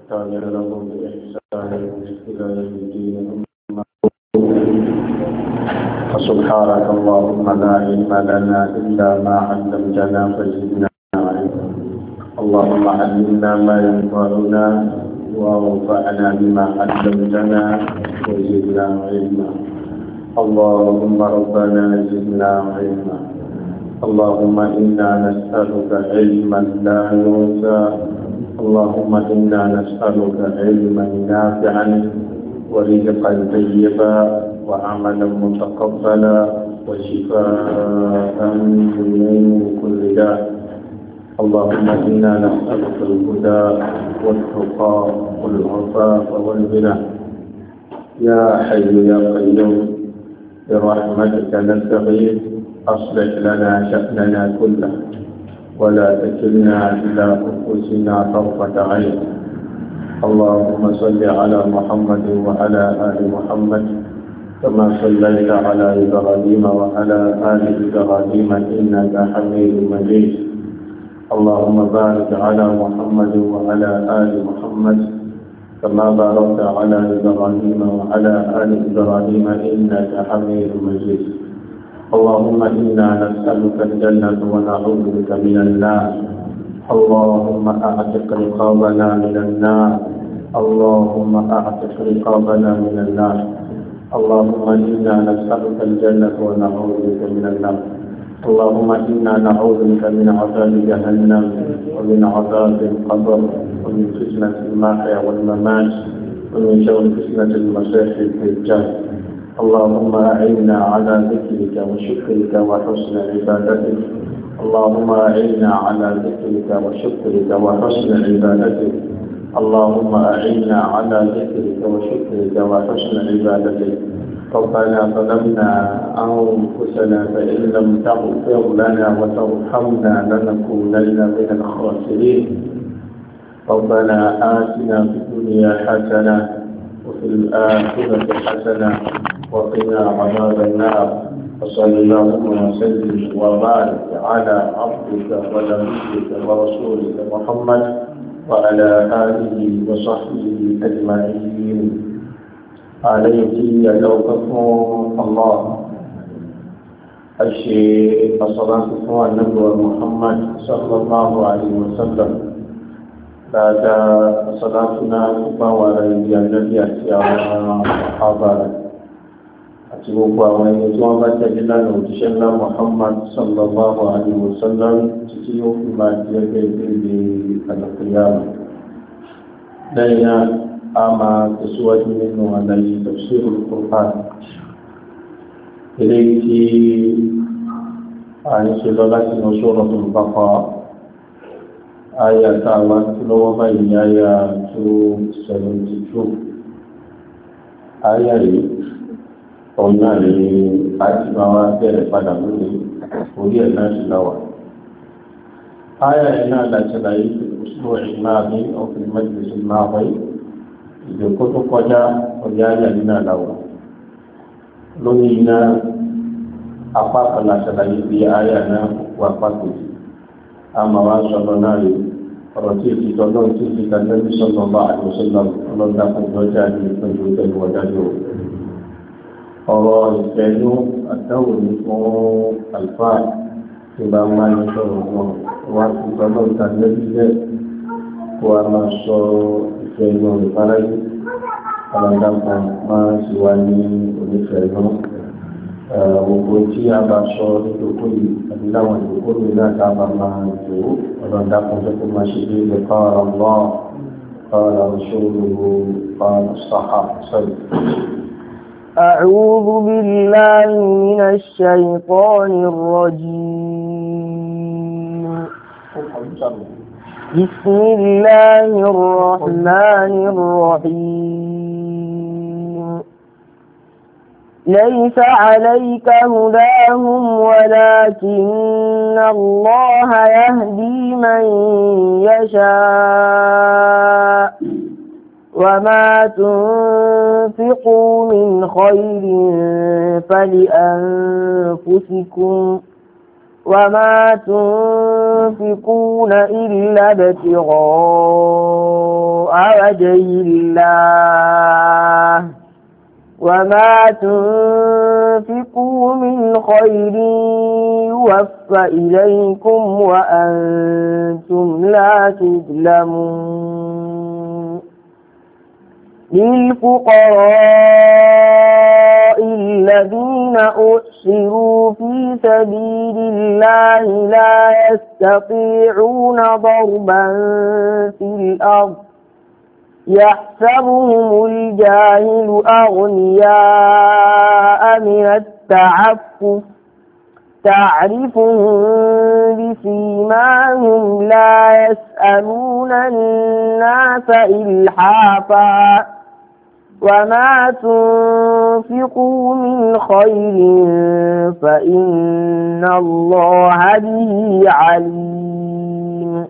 والتابع لهم بإحسان إلى يوم الدين. فسبحانك اللهم لا علم لنا إلا ما علمتنا فزدنا علما. اللهم علمنا ما ينفعنا وانفعنا بما علمتنا وزدنا علما. اللهم ربنا زدنا علما. اللهم إنا نسألك علما لا ينسى. اللهم إنا نسألك علما نافعا ورزقا طيبا وعملا متقبلا وشفاء من كل داء. اللهم إنا نسألك الهدى والتقى والعفاف والغنى. يا حي يا قيوم برحمتك نستغيث أصلح لنا شأننا كله ولا تكلنا إلى أنفسنا طرفة عين. اللهم صل على محمد وعلى آل محمد كما صليت على إبراهيم وعلى آل إبراهيم إنك حميد مجيد. اللهم بارك على محمد وعلى آل محمد كما باركت على إبراهيم وعلى آل إبراهيم إنك حميد مجيد. اللهم إنا نسألك الجنة ونعوذ بك من النار. اللهم أعتق رقابنا من النار. اللهم أعتق رقابنا من النار. اللهم إنا نسألك الجنة ونعوذ بك من النار. اللهم إنا نعوذ بك من عذاب جهنم ومن عذاب القبر ومن فتنة المحيا والممات ومن شر فتنة المسيح الدجال. اللهم أعنا على ذكرك وشكرك وحسن عبادتك. اللهم أعنا على ذكرك وشكرك وحسن عبادتك. اللهم أعنا على ذكرك وشكرك وحسن عبادتك. ربنا ظلمنا أنفسنا فإن لم تغفر لنا وترحمنا لنكونن من الخاسرين. ربنا آتنا في الدنيا حسنة وفي الآخرة حسنة وقنا عذاب النار. وصلى اللهم وسلم وبارك على عبدك ونبيك ورسولك محمد وعلى آله وصحبه أجمعين. عليك يدعوكم الله الشيء الصلاة على النبي محمد صلى الله عليه وسلم. بعد صلاتنا وعلى النبي الصحابة àti gbogbo àwọn ẹni tí wọ́n bá tẹ̀lé lánàá òjíṣẹ́ ńlá Muhammad sallallahu alaihi wasallam títí yóò fi máa di ẹgbẹ́ ìgbéde àlùkìyámà. lẹ́yìn náà a máa tẹ̀síwájú nínú àlàyé tafsirul Qur'an eléyìí tí a ń ṣe lọ láti lọ Suratul Baqara àyà tá a wá tí lọ́wọ́ báyìí àyà 272. àyà yìí ọ̀nà lè àti máa wá bẹ̀rẹ̀ padà lónìí orí ẹ̀ náà sì láwà. Áyà ẹ̀ náà láṣẹ́lá yìí fi òṣìlò ìmáàbí ọkùnrin mẹ́jìlélẹ́sì máa wáyé ìjòkó tó kọjá orí áyà yìí náà láwà. lónìí iná apá kan láṣẹ́lá yìí fi áyà náà wà pàtó. a máa wá sọ̀rọ̀ náà rí ọ̀rọ̀ tí èsì tọ́lọ́ tí èsì tàbí sọ̀rọ̀ bá àdìsọ́lọ́ ọlọ́dà fún ìjọjà ní ìpínlẹ̀ ìpínlẹ̀ wọ̀dájú ọ̀rọ̀ ìfẹ́lú àtàwò ní fún àlùfáà tí bá máa ń sọ̀rọ̀ wọn wá sí tọ́lọ́ ìtàlẹ́bílẹ̀ kó a máa sọ ìfẹ́lú ìfaráyé aládàpọ̀ máa ń sì wá ní onífẹ́lú. gbogbo tí a bá sọ nítorí yìí àti láwọn ìdókòwò mi náà tá a bá máa jò ọlọ́dàpọ̀ tó kó máa ṣe bí ilẹ̀ qala Allah qala rasuluhu qala as-sahaba sọ̀rọ̀. أعوذ بالله من الشيطان الرجيم. بسم الله الرحمن الرحيم. ليس عليك هداهم ولكن الله يهدي من يشاء وما تنفقوا من خير فلأنفسكم وما تنفقون إلا ابتغاء وجه الله وما تنفقوا من خير يوفى إليكم وأنتم لا تظلمون للفقراء الذين أحصروا في سبيل الله لا يستطيعون ضربا في الأرض يحسبهم الجاهل أغنياء من التعفف تعرفهم بسيماهم لا يسألون الناس إلحافا وما تنفقوا من خير فإن الله به عليم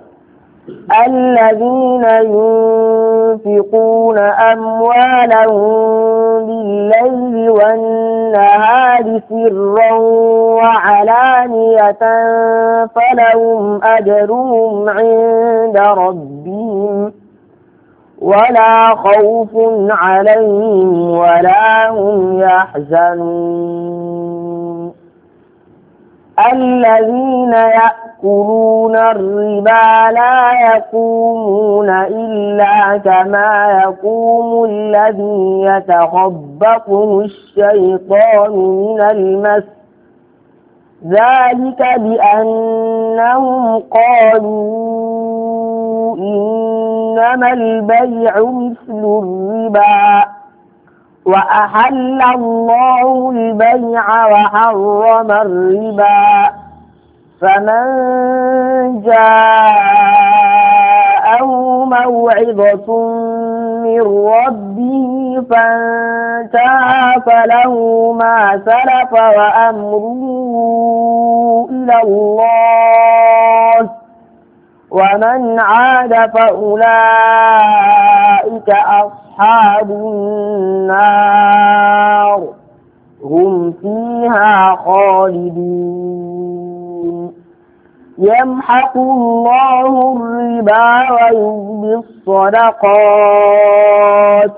الذين ينفقون أموالهم بالليل والنهار سرا وعلانية فلهم أجرهم عند ربهم ولا خوف عليهم ولا هم يحزنون الذين يأكلون الربا لا يقومون إلا كما يقوم الذي يتخبطه الشيطان من المس ذلك بأنهم قالوا إنما البيع مثل الربا وأحل الله البيع وحرم الربا فمن جاءه موعظة من ربه فانتهى فله ما سلف وأمره إلى الله ومن عاد فأولئك أصحاب النار هم فيها خالدون يمحق الله الربا ويربي الصدقات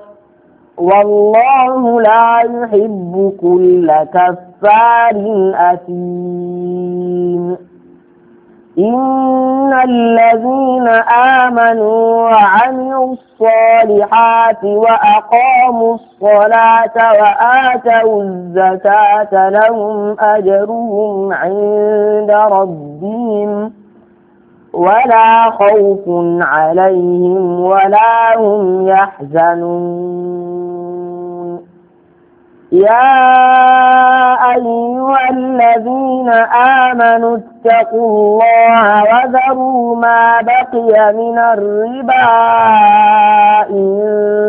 والله لا يحب كل كفار أثيم إن الذين آمنوا وعملوا الصالحات وأقاموا الصلاة وآتوا الزكاة لهم أجرهم عند ربهم ولا خوف عليهم ولا هم يحزنون يا أيها الذين آمنوا اتقوا الله وذروا ما بقي من الربا إن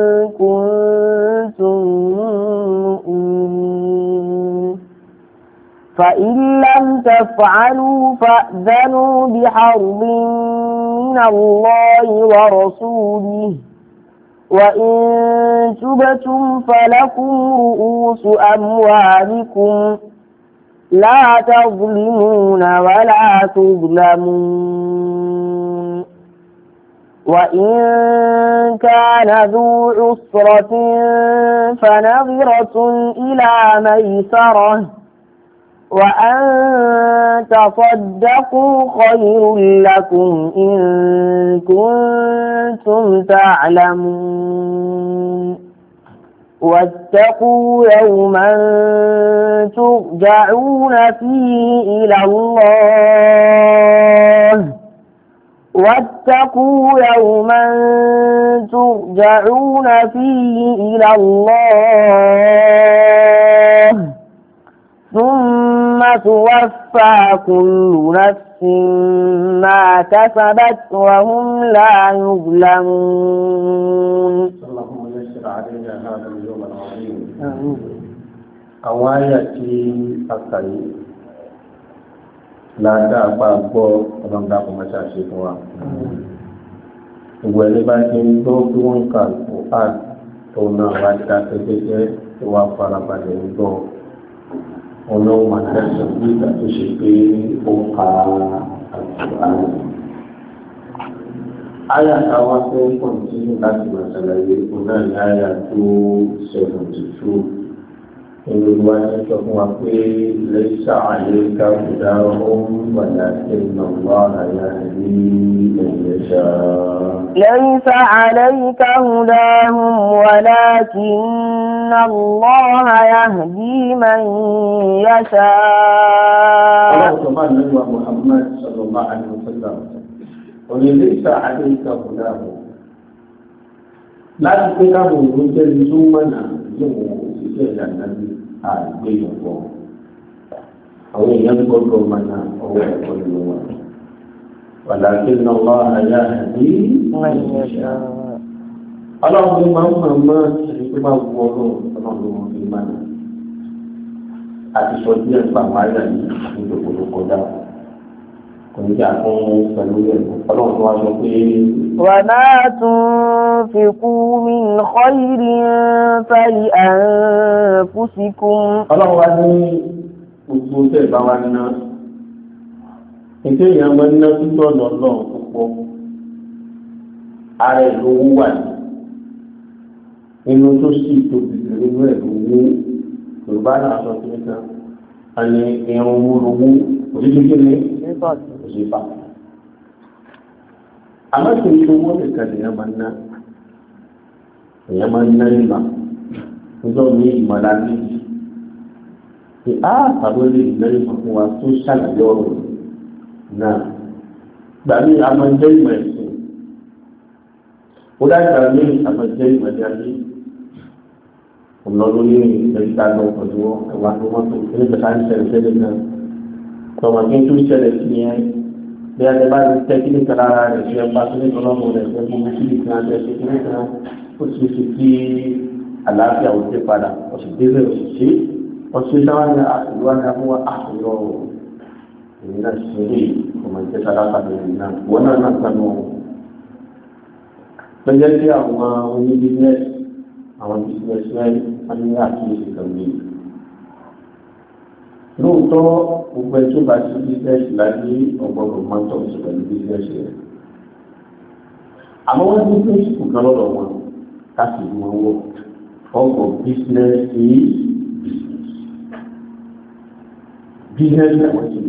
كنتم مؤمنين فإن لم تفعلوا فأذنوا بحرب من الله ورسوله وإن تبتم فلكم رؤوس أموالكم لا تظلمون ولا تظلمون وإن كان ذو عسرة فنظرة إلى ميسرة وأن تصدقوا خير لكم إن كنتم تعلمون واتقوا يوما ترجعون فيه إلى الله واتقوا يوما ترجعون فيه إلى الله ثم توفى كل نفس ما كسبت وهم لا يظلمون. اللهم يسر علينا هذا اليوم العظيم. أواياتي أكاي لا تأبقى ولم تكن مشاشفها. ولباكين دوكون كالقرآن تونا واتكاتكي وفربانين دوك. Ọlọ́run máa tẹ́sán bí ìgbà tó ṣe pé ó ka àkùránì. Aya táwa fẹ́ kọ̀ǹtínú láti máa ṣàlàyé fún náà ní aya 272. Olùwà ti sọ fún wa pé laysa alayka hudahum walakinna Allaha yahdi man yasha. Laysa alayka hudahum walakinna Allaha yahdi man yasha. Allah subhanahu wa Muhammad sallallahu alaihi wasallam. وليس عليك هداهم láti pé káwọn òun jẹ́ ní tó mọ̀nà yóò ṣiṣẹ́ ìlànà bí àgbéyọ̀pọ̀ àwọn èèyàn gbọ́dọ̀ mọ̀nà ọwọ́ ẹ̀kọ́ ìlú wa ولكن الله يهدي من يشاء ọlọ́run máa ń mọ̀ mọ́ ẹni tó bá wù ọlọ́run fi mọ̀nà àti sọ díẹ̀ pàmò ayà yìí ní gbogbo kọjá kòníjà fún pẹ̀lú ẹ̀rọ ọlọ́run tó wá sọ pé. وما تنفقوا من خير فلأنفسكم. ọlọ́run wá ní gbogbo tẹ̀ bá wá ná ètò ìyàwó máa ń ná títọ́ ọ̀nà ọlọ́run púpọ̀ ara ẹ̀ lówó wà nínú tó sì tóbi nínú ẹ̀ lówó yorùbá náà sọ pé nìkan a ní irun owó lówó òṣìṣẹ́ ní òṣìṣẹ́ àmọ́ kí n tó wọ́n nìkan èèyàn máa ń ná ìmọ̀ nítorí ní ìmọ̀lá méjì pé tàbí lè ná ìmọ̀ fún wa tó ṣàlàyé ọ̀rọ̀ náà gbà mí a máa ń jẹ́ ìmọ̀ ẹ̀sìn ó dágbà mí a máa ń jẹ́ ìmọ̀ ẹ̀dí ọ̀nà lórí ìgbẹ́ta lọ pẹ̀lú ẹ̀wà tó wọ́n tó ní ìgbẹ́ta ń ṣẹlẹ̀ ṣẹlẹ̀ náà tọ̀wọ̀n kí n tó ṣẹlẹ̀ sí yẹn bí a ti bá ti tẹ́ kíní kan lára rẹ̀ ṣe ẹ̀pá tó ní ọlọ́mọ rẹ̀ ṣe fún mi kíní kan ṣe ṣe kíní kan ó ti ṣe kí àlàáfíà ò dé padà ọ̀sẹ̀ délé ọ̀sẹ̀ ọ̀sẹ̀ táwọn ní àtìlúwà ní abúwá àtìlọ́ èyí náà ṣe lè ọmọ ìjẹ́ sálápà lórí náà wọ́n náà náà sánú lọ́jọ́ sí àwọn oníbísínẹ́sì àwọn bísínẹ́sì wọ́n ní àkíyèsí kan ní lóòótọ́ gbogbo ẹ̀ tó bá ti bísínẹ́sì láyé ọgbọ́dọ̀ máa ń tọ́ sí pẹ̀lú bísínẹ́sì rẹ̀ àmọ́ wọ́n ní píríncípù kan lọ́dọ̀ wọn káàkiri wọn wọ̀ ọkọ̀ bísínẹ́sì bísínẹ́sì àwọn ti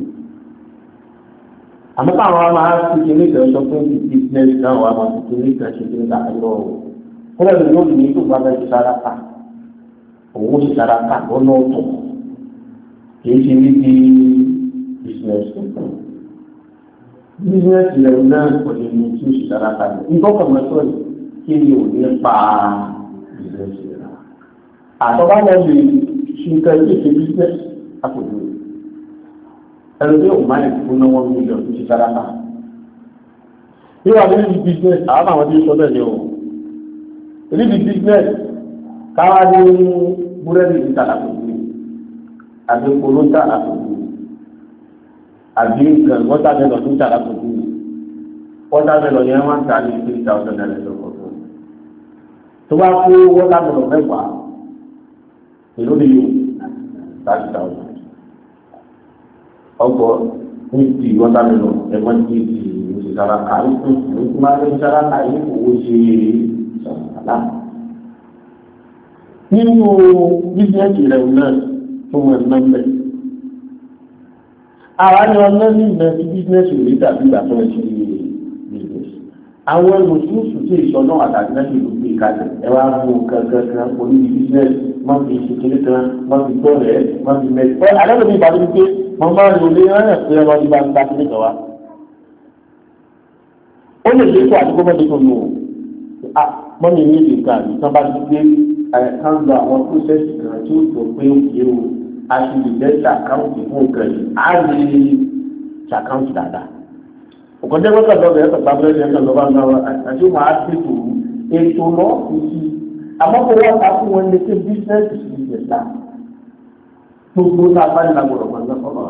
àmọ́ káwọn máa fi kíní kan sọ fún bísínẹ́sì náà wà máa fi kíní kan ṣe kíní kan lọ kọ́lá ló yóò ní tó bá bẹ́ẹ̀ ṣe sára ká òun ṣe sára ká lọ́nà ọ̀tọ̀ kìí ṣe ní ti bísínẹ́sì kan bísínẹ́sì rẹ̀ náà pẹ̀lú ní tí ó ṣe sára ká ní ìgbọ́kàn mẹ́tọ́ yìí kí ni ò ní pa bísínẹ́sì rẹ̀ àtọ́bá lọ lè ṣe nǹkan ilé ìṣe bísínẹ́sì àpòjù ẹni tí òun máa ń fún náà wọ́n mílíọ̀nù ti sára ká yóò wà nínú bísínẹ́sì àwọn tí ó sọ bẹ́ẹ̀ ni o níbi bísínẹ́sì káwá ní búrẹ́dì ìtàlàkùnrin àbí kolóńtà àkùnrin àbí nǹkan wọ́tàmẹ́lọ̀ tó ń tà àkùnrin wọ́tàmẹ́lọ̀ yẹn wọ́n ń ta ní $3,000 lọ́kọ̀ọ́kọ́ tó bá kó wọ́tàmẹ́lọ̀ mẹ́wàá èló ni yóò $30,000 ọgbọ ní ti wọ́tàmẹ́lọ̀ ẹ̀wọ́n ti di òṣìṣàrà kàrí fún ìlú máa ń ṣàrà kàrí owó ṣe ṣàrà nínú bísíǹsì rẹ̀ náà tó wọ́n ẹ̀ náà bẹ̀. àwọn ni ọ̀nà ní ìgbà tí bísíǹsì rẹ̀ tàbí ìgbà tó ń ṣe bísíǹsì. àwọn olùsúùsù tí ìṣọ̀nà àtàkì náà ti lù gbé kalẹ̀ ẹ wá mú kankan orí bísíǹsì má fi ṣe kéré kan má fi gbọ́ rẹ̀ má fi mẹ́rin. ẹ alẹ́ lómi ìbàdí wípé mo máa ń lò lé rẹ̀ pé ẹ lọ́dún bá ń gbá sílé kan wá. ó lè lékò àdúgbò mẹ́rin tó lò ó mọ́ni ní ìdí nǹkan àbí tán bá ti gbé kan lọ àwọn pósẹ́sì kan tí ó sọ pé òkè o a ti lè jẹ́ ṣàkáǹtì fún nǹkan yìí á lè ṣàkáǹtì dáadáa. òkànjẹ́ gbọ́dọ̀ lọ́bẹ̀ ẹ̀kọ́ gbàgbé ẹ̀kọ́ lọ́ba náà àti ó máa ṣètò ètò náà kò sí àmọ́ kó wọ́n ta fún wọn lè ṣe bísíǹsì sí ìjẹta gbogbo náà bá ní agbọ̀dọ̀ máa ń lọ́kọ̀ọ́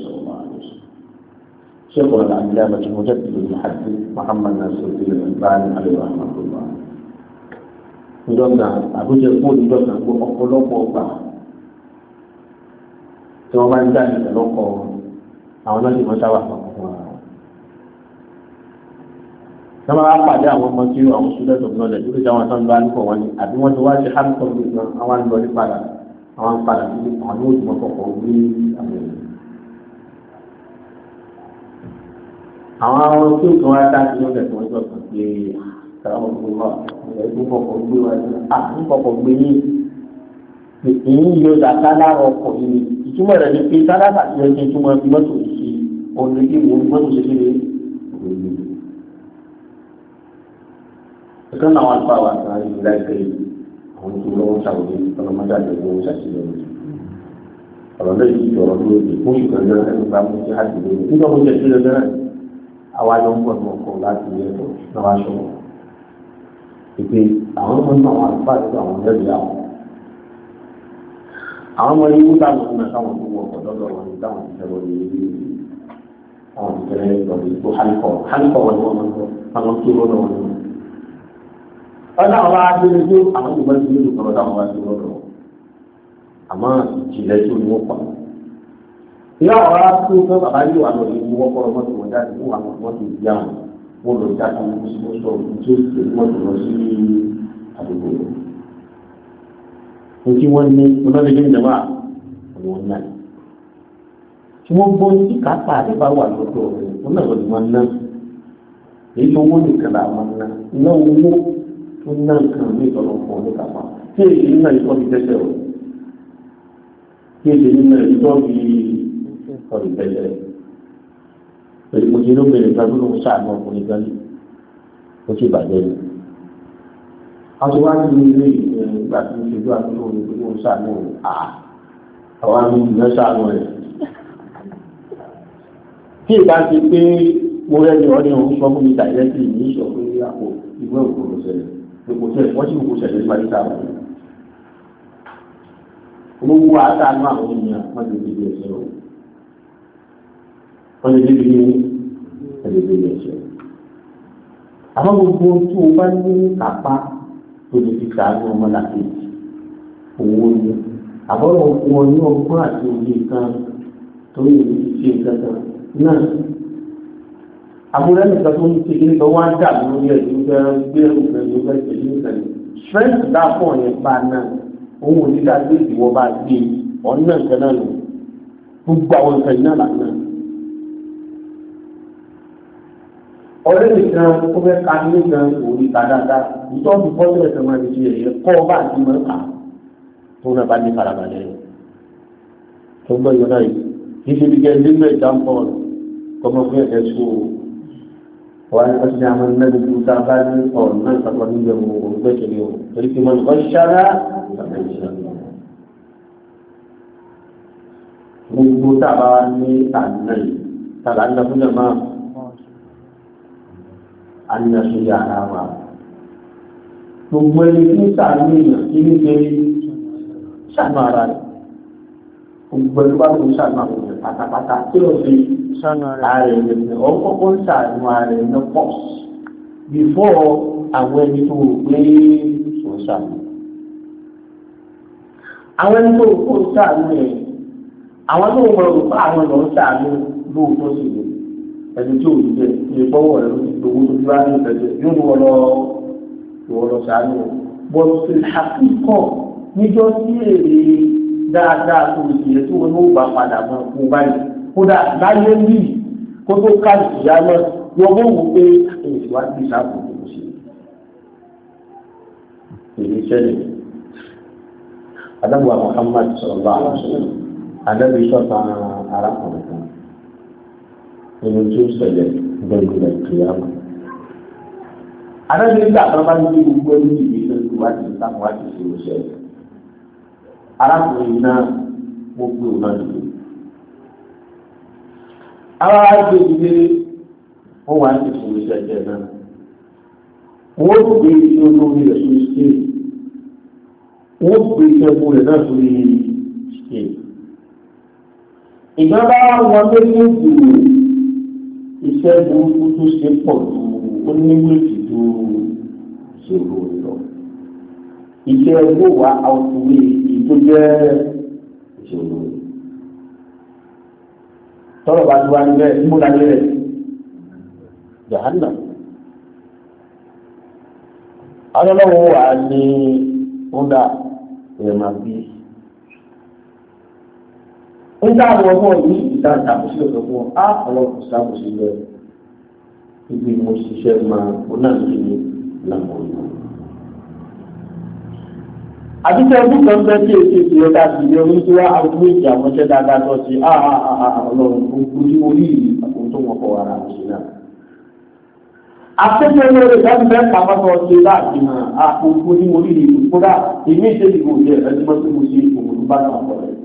شيخ العلامة المجدد المحدث محمد ناصر الدين الألباني عليه رحمة الله. Ìjọba àbújá fún ìjọba ọ̀pọ̀lọpọ̀ ọgbà tí wọ́n bá ń dá ìṣẹ̀ lọ́kọ̀ àwọn náà sì máa sáwà fún wa. sábà wá pàdé àwọn ọmọ tí àwọn student of knowledge lórí àwọn tó ń lọ àníkọ̀ wọn ni àbí wọ́n ti wá ṣe hàmìkọ̀ lórí náà àwọn ń lọ ní padà àwọn ń padà sí àwọn ní òtún ọkọ̀ gbé àwọn èèyàn. àwọn tí ó tún wá dá sí lọ́dẹ̀ tí wọ́n jọ kàn pé àwọn ọmọ wa ẹ̀ tó kọ̀kọ̀ gbé wa ní àkókò gbé yín èyí yóò dá sálára ọkọ̀ yìí ìtumọ̀ rẹ̀ ni pé sálára ti yẹ kí n túmọ̀ fi mọ́tò yìí ọ̀nà ìwò mọ́tò ṣe kéde ẹ̀ka náà wà fún àwọn àgbà yìí láìpẹ́ yìí àwọn tó lọ́wọ́ sàwọ́dé ọlọ́mọdé àjẹgbó ṣàṣeyọrí ọ̀rọ̀ lẹ́yìn tí ọ̀rọ̀ ló dé fún ìkan náà ẹni bá mú sí àti lórí nígbà tó jẹ́ sílẹ̀ náà àwa ló ń bọ̀ ní ọkọ̀ láti ilé ẹ̀kọ́ náà wá ṣọwọ́ ìpè àwọn ọmọ náà wà fún àti àwọn ẹ̀rí àwọn ọmọ yìí wúta lọ́wọ́ náà táwọn tó wọ ọkọ̀ lọ́dọ̀ wọn ní táwọn ti tẹ̀wọ́ ní àwọn ti tẹ̀lé lọ́dọ̀ ìgbó hálíkọ̀ wọn ni wọ́n máa ń tọ́ àwọn tó lọ́dọ̀ wọn ni ọ̀nà àwọn agbèrè tó àwọn ìgbà tí yóò kọ́ lọ́dọ̀ àwọn agbèrè lọ́dọ̀ àmọ́ ìjìnlẹ̀ tó ní wọ́n pa. ìyá àwọn aráàlú tó bàbá yìí wà lọ ìlú wọ́pọ̀ ọmọdé wọn jáde fún àwọn ọmọdé ìyá wọn lọ jáde ní mọ́sọ̀ tó ṣe mọ́tò lọ sí àdúgbò. ní tí wọ́n ní ọlọ́dẹ ní ìjọba àwọn náà. tí wọ́n gbọ́ ní kápá àdébá wà lọ́dọ̀ rẹ̀ wọ́n náà lọ́dọ̀ wọn náà. èyí tó wọ́n nìkan làwọn náà náà owó tó ná nǹkan ní ìtọ́nà fún ọ ní kápá tí èyí nínú ìtọ́ fi tẹ́tẹ́ o tí èyí nínú ìtọ́ fi ọ̀rọ̀ tẹ́tẹ́ pẹ̀lú mo ti ló bẹ̀rẹ̀ nípa tó lóun ṣàánú ọkùnrin gan ni ó sì bàjẹ́ ni. a ti wá ní ilé ìgbà tí mo ṣèjú àtúntò ní pé lóun ṣàánú àwọn àmì ìgbà ṣàánú rẹ̀. tí ìbá ti pé mo rẹ́ni ọ́ ní òun sọ fún mi dàrẹ́tì ní ìṣọ̀ pé àpò ìwé òkú ló ṣẹlẹ̀ gbogbo tẹ wọ́n sì kò ṣẹlẹ̀ nípa níta wọn. olówó àtàánú àwọn ènìyàn wọ́n lè débi ẹ̀ṣẹ̀ o wọ́n lè débi ẹ̀ṣẹ̀. àmọ́ gbogbo tí o bá ní kápá tó lè fi ṣàánú ọmọ làkejì owó ni àbọ̀rọ̀ wọn ní ọgbọ́n àti òye kan tó yẹ kí ṣe nǹkan kan náà. àbúrò ẹnìkan tó ń ṣe kí nìkan wá dà lórí ẹ̀ tó fẹ́ gbé òfin ló fẹ́ ṣe nìkan ni strength dápọ̀ yẹn bá náà òun ò ní ká gbé ìwọ bá gbé ọ̀nà nǹkan náà nù gbogbo àwọn nǹkan yìí náà là náà. ọ̀rẹ́ nìkan ó fẹ́ ka nìkan òní ká dáadáa ìtọ́jú bọ́ọ̀lù ẹ̀sẹ̀ máa ń ṣe ẹ̀yẹ kọ́ bá àti máa ń kà tó náà bá ní farabalẹ̀ tó gbọ́ yọ náà yìí kì í ṣe bí kẹ́ nígbà ìjàmpọ̀ kọ́mọ fún ẹ̀kẹ́ sùn wọ́n á ṣe àwọn ẹ̀mẹ́rin tó ta bá ní ọ̀rọ̀ náà ìpàtàkì nígbà wo gbẹ́kẹ̀lé o torí pé wọ́n kọ́ ṣáná gbogbo tábà ní àná yìí tábà ń dàbí náà máa àná ṣe yàrá wa gbogbo ẹni tí ń sàánú èèyàn kí ní ṣe ṣàánú ara rẹ̀ gbogbo ẹni bá tó ń ṣàánú àwọn èèyàn pátápátá tí ó fi ààrẹ rẹ̀ ọkọ̀ ń ṣàánú ààrẹ ní pọ̀ bífọ́ àwọn ẹni tó rò pé ó ṣàánú. àwọn ẹni tó rò pé ó ṣàánú ẹ̀ àwọn tó mọ̀ rò pé àwọn lọ ń ṣàánú lóòótọ́ sí i ẹni tí ò ní jẹ ilé gbọ́wọ́ rẹ̀ ló ti gbowó tó bá ní ìfẹ̀jẹ̀ yóò wọ́n lọ ṣàánú. bọ́ọ̀sì àkíkọ̀ níjọ́ sí èrè dáadáa tó ìṣẹ̀lẹ̀ tí wọn ló bá padà mọ́ fún báyìí kódà láyé ní kó tó ká ìyá náà yọ bó wù pé ìwádìí ìṣàkóso kò sí. èyí ṣẹlẹ̀ adágún Muhammad sallallahu alaihi wasallam adágún ìṣọ̀tà arákùnrin kan nínú tí ó ṣẹlẹ̀ gbẹ̀ngàn ìkìyàmù. adágún ìgbà kan bá ń gbé gbogbo ẹni ìgbésẹ̀ ìwádìí ìṣàkóso ṣe ó ṣẹlẹ̀. arákùnrin náà mo gbé òun náà dìde. àwọn àgbè ìdílé wọn wà ní ìfowó ìṣẹ̀jẹ̀ náà. wọ́n gbé iṣẹ́ olórí rẹ̀ sórí ṣe. wọ́n gbé iṣẹ́ ẹ̀kú rẹ̀ náà sórí ṣe. ìjọba wọn méjèèjì iṣẹ́ burúkú tó ṣe pọ̀ ju oníwèsì tó ṣe lórí lọ. iṣẹ́ ẹgbẹ́ wa àwòkúwé tó jẹ́ ìṣòro. tọ́lọ̀ bá ti wá níbẹ̀ níbo la lé rẹ̀ jahanna ọlọ́wọ́ wà ní ọ̀dà ẹ̀mà bí ń dá àwọn ọmọ yìí ìdájà àbúṣe ọ̀dọ̀ fún á ọlọ́pù sábùsí lọ ibi mo ṣiṣẹ́ máa ó náà ní ní ìlànà ìlú. àdúgbò ọdún kan bẹ́ẹ̀ tí èsì ìpìlẹ̀ dàbí ní orí tí wá àwọn méjì àwọn iṣẹ́ dáadáa tó ti ọlọ́run gbogbo ní orí àkókò tó wọ́n kọ́ ara àṣẹ náà. Akẹ́kọ̀ọ́ lórí ìdájọ́ bẹ́ẹ̀ pàápàá ṣe láti hàn àpòpò ní orí ìlú kódà èmi ìṣèlú kò jẹ́ ẹ̀ẹ́dẹ́gbọ́n tó mo ṣe òmùdú bá náà pọ̀ rẹ̀.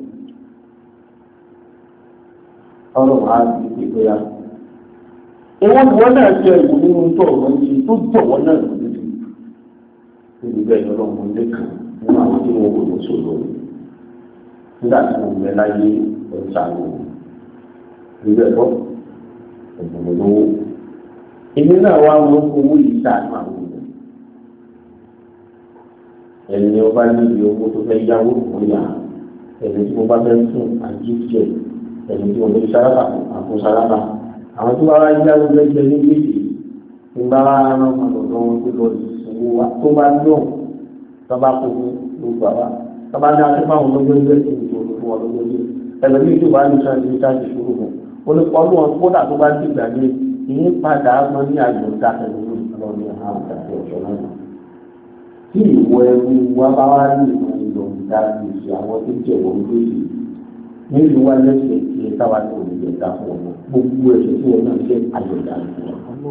Ọ̀rọ̀ máa di ìpè ya. Ìwọ́n ìwọ́n náà ṣe ìwò nínú tó ọ̀rọ̀ ṣe tó jọ̀wọ́ náà lójú. Níbi bẹ́ẹ̀ ni ọlọ́run ilé kan nínú àwọn tí wọ́n wò ló sọ̀rọ̀ rẹ̀. Nígbà tí mo gbẹ láyé ọ̀sán ìlú ẹ̀kọ́ ẹ̀gbọ̀n lówó. Èmi náà wá wọn owó yìí sáànù àwọn ènìyàn. Ẹni ni ọba níbi owó tó fẹ́ yáwó fún yà. Ẹni tí mo bá fẹ́ fún àjíjẹ. Ẹni tí mo fẹ́ sárábà àfún sárábà. Àwọn tí wọ́n wá yáwó lẹ́gbẹ́ ní gbèsè. Ní bá wá rán ọmọ lọ́dọ̀ wọn tó lọ ìṣòwò wa tó bá dùn. Tó bá kó ló gbà wá. Tó bá ní aṣọ fáwọn lọ́gbẹ́gbẹ́ ìṣòro fún wọn lọ́gbẹ́gbẹ́. Ẹlòmíì tó bá ní sáà ìṣòro fún. Olùkọ́ kódà tó bá dìgbà ní ìyípadà mọ ní àgbọ̀dá ẹ̀rọ ìlọrin àwọn àti ọ̀ṣọ́ náà. Tí ìwọ ẹrú wa bá wá ní ìmọ̀ ìyọ̀ǹda gbèsè àwọn tó jẹ́ wọ́n gbèsè nílùú wa lẹ́sẹ̀ tí ẹ táwa ní òmìnira fún ọmọ gbogbo ẹ̀sẹ̀ tí wọn náà ṣe àyọ̀dá fún ọ.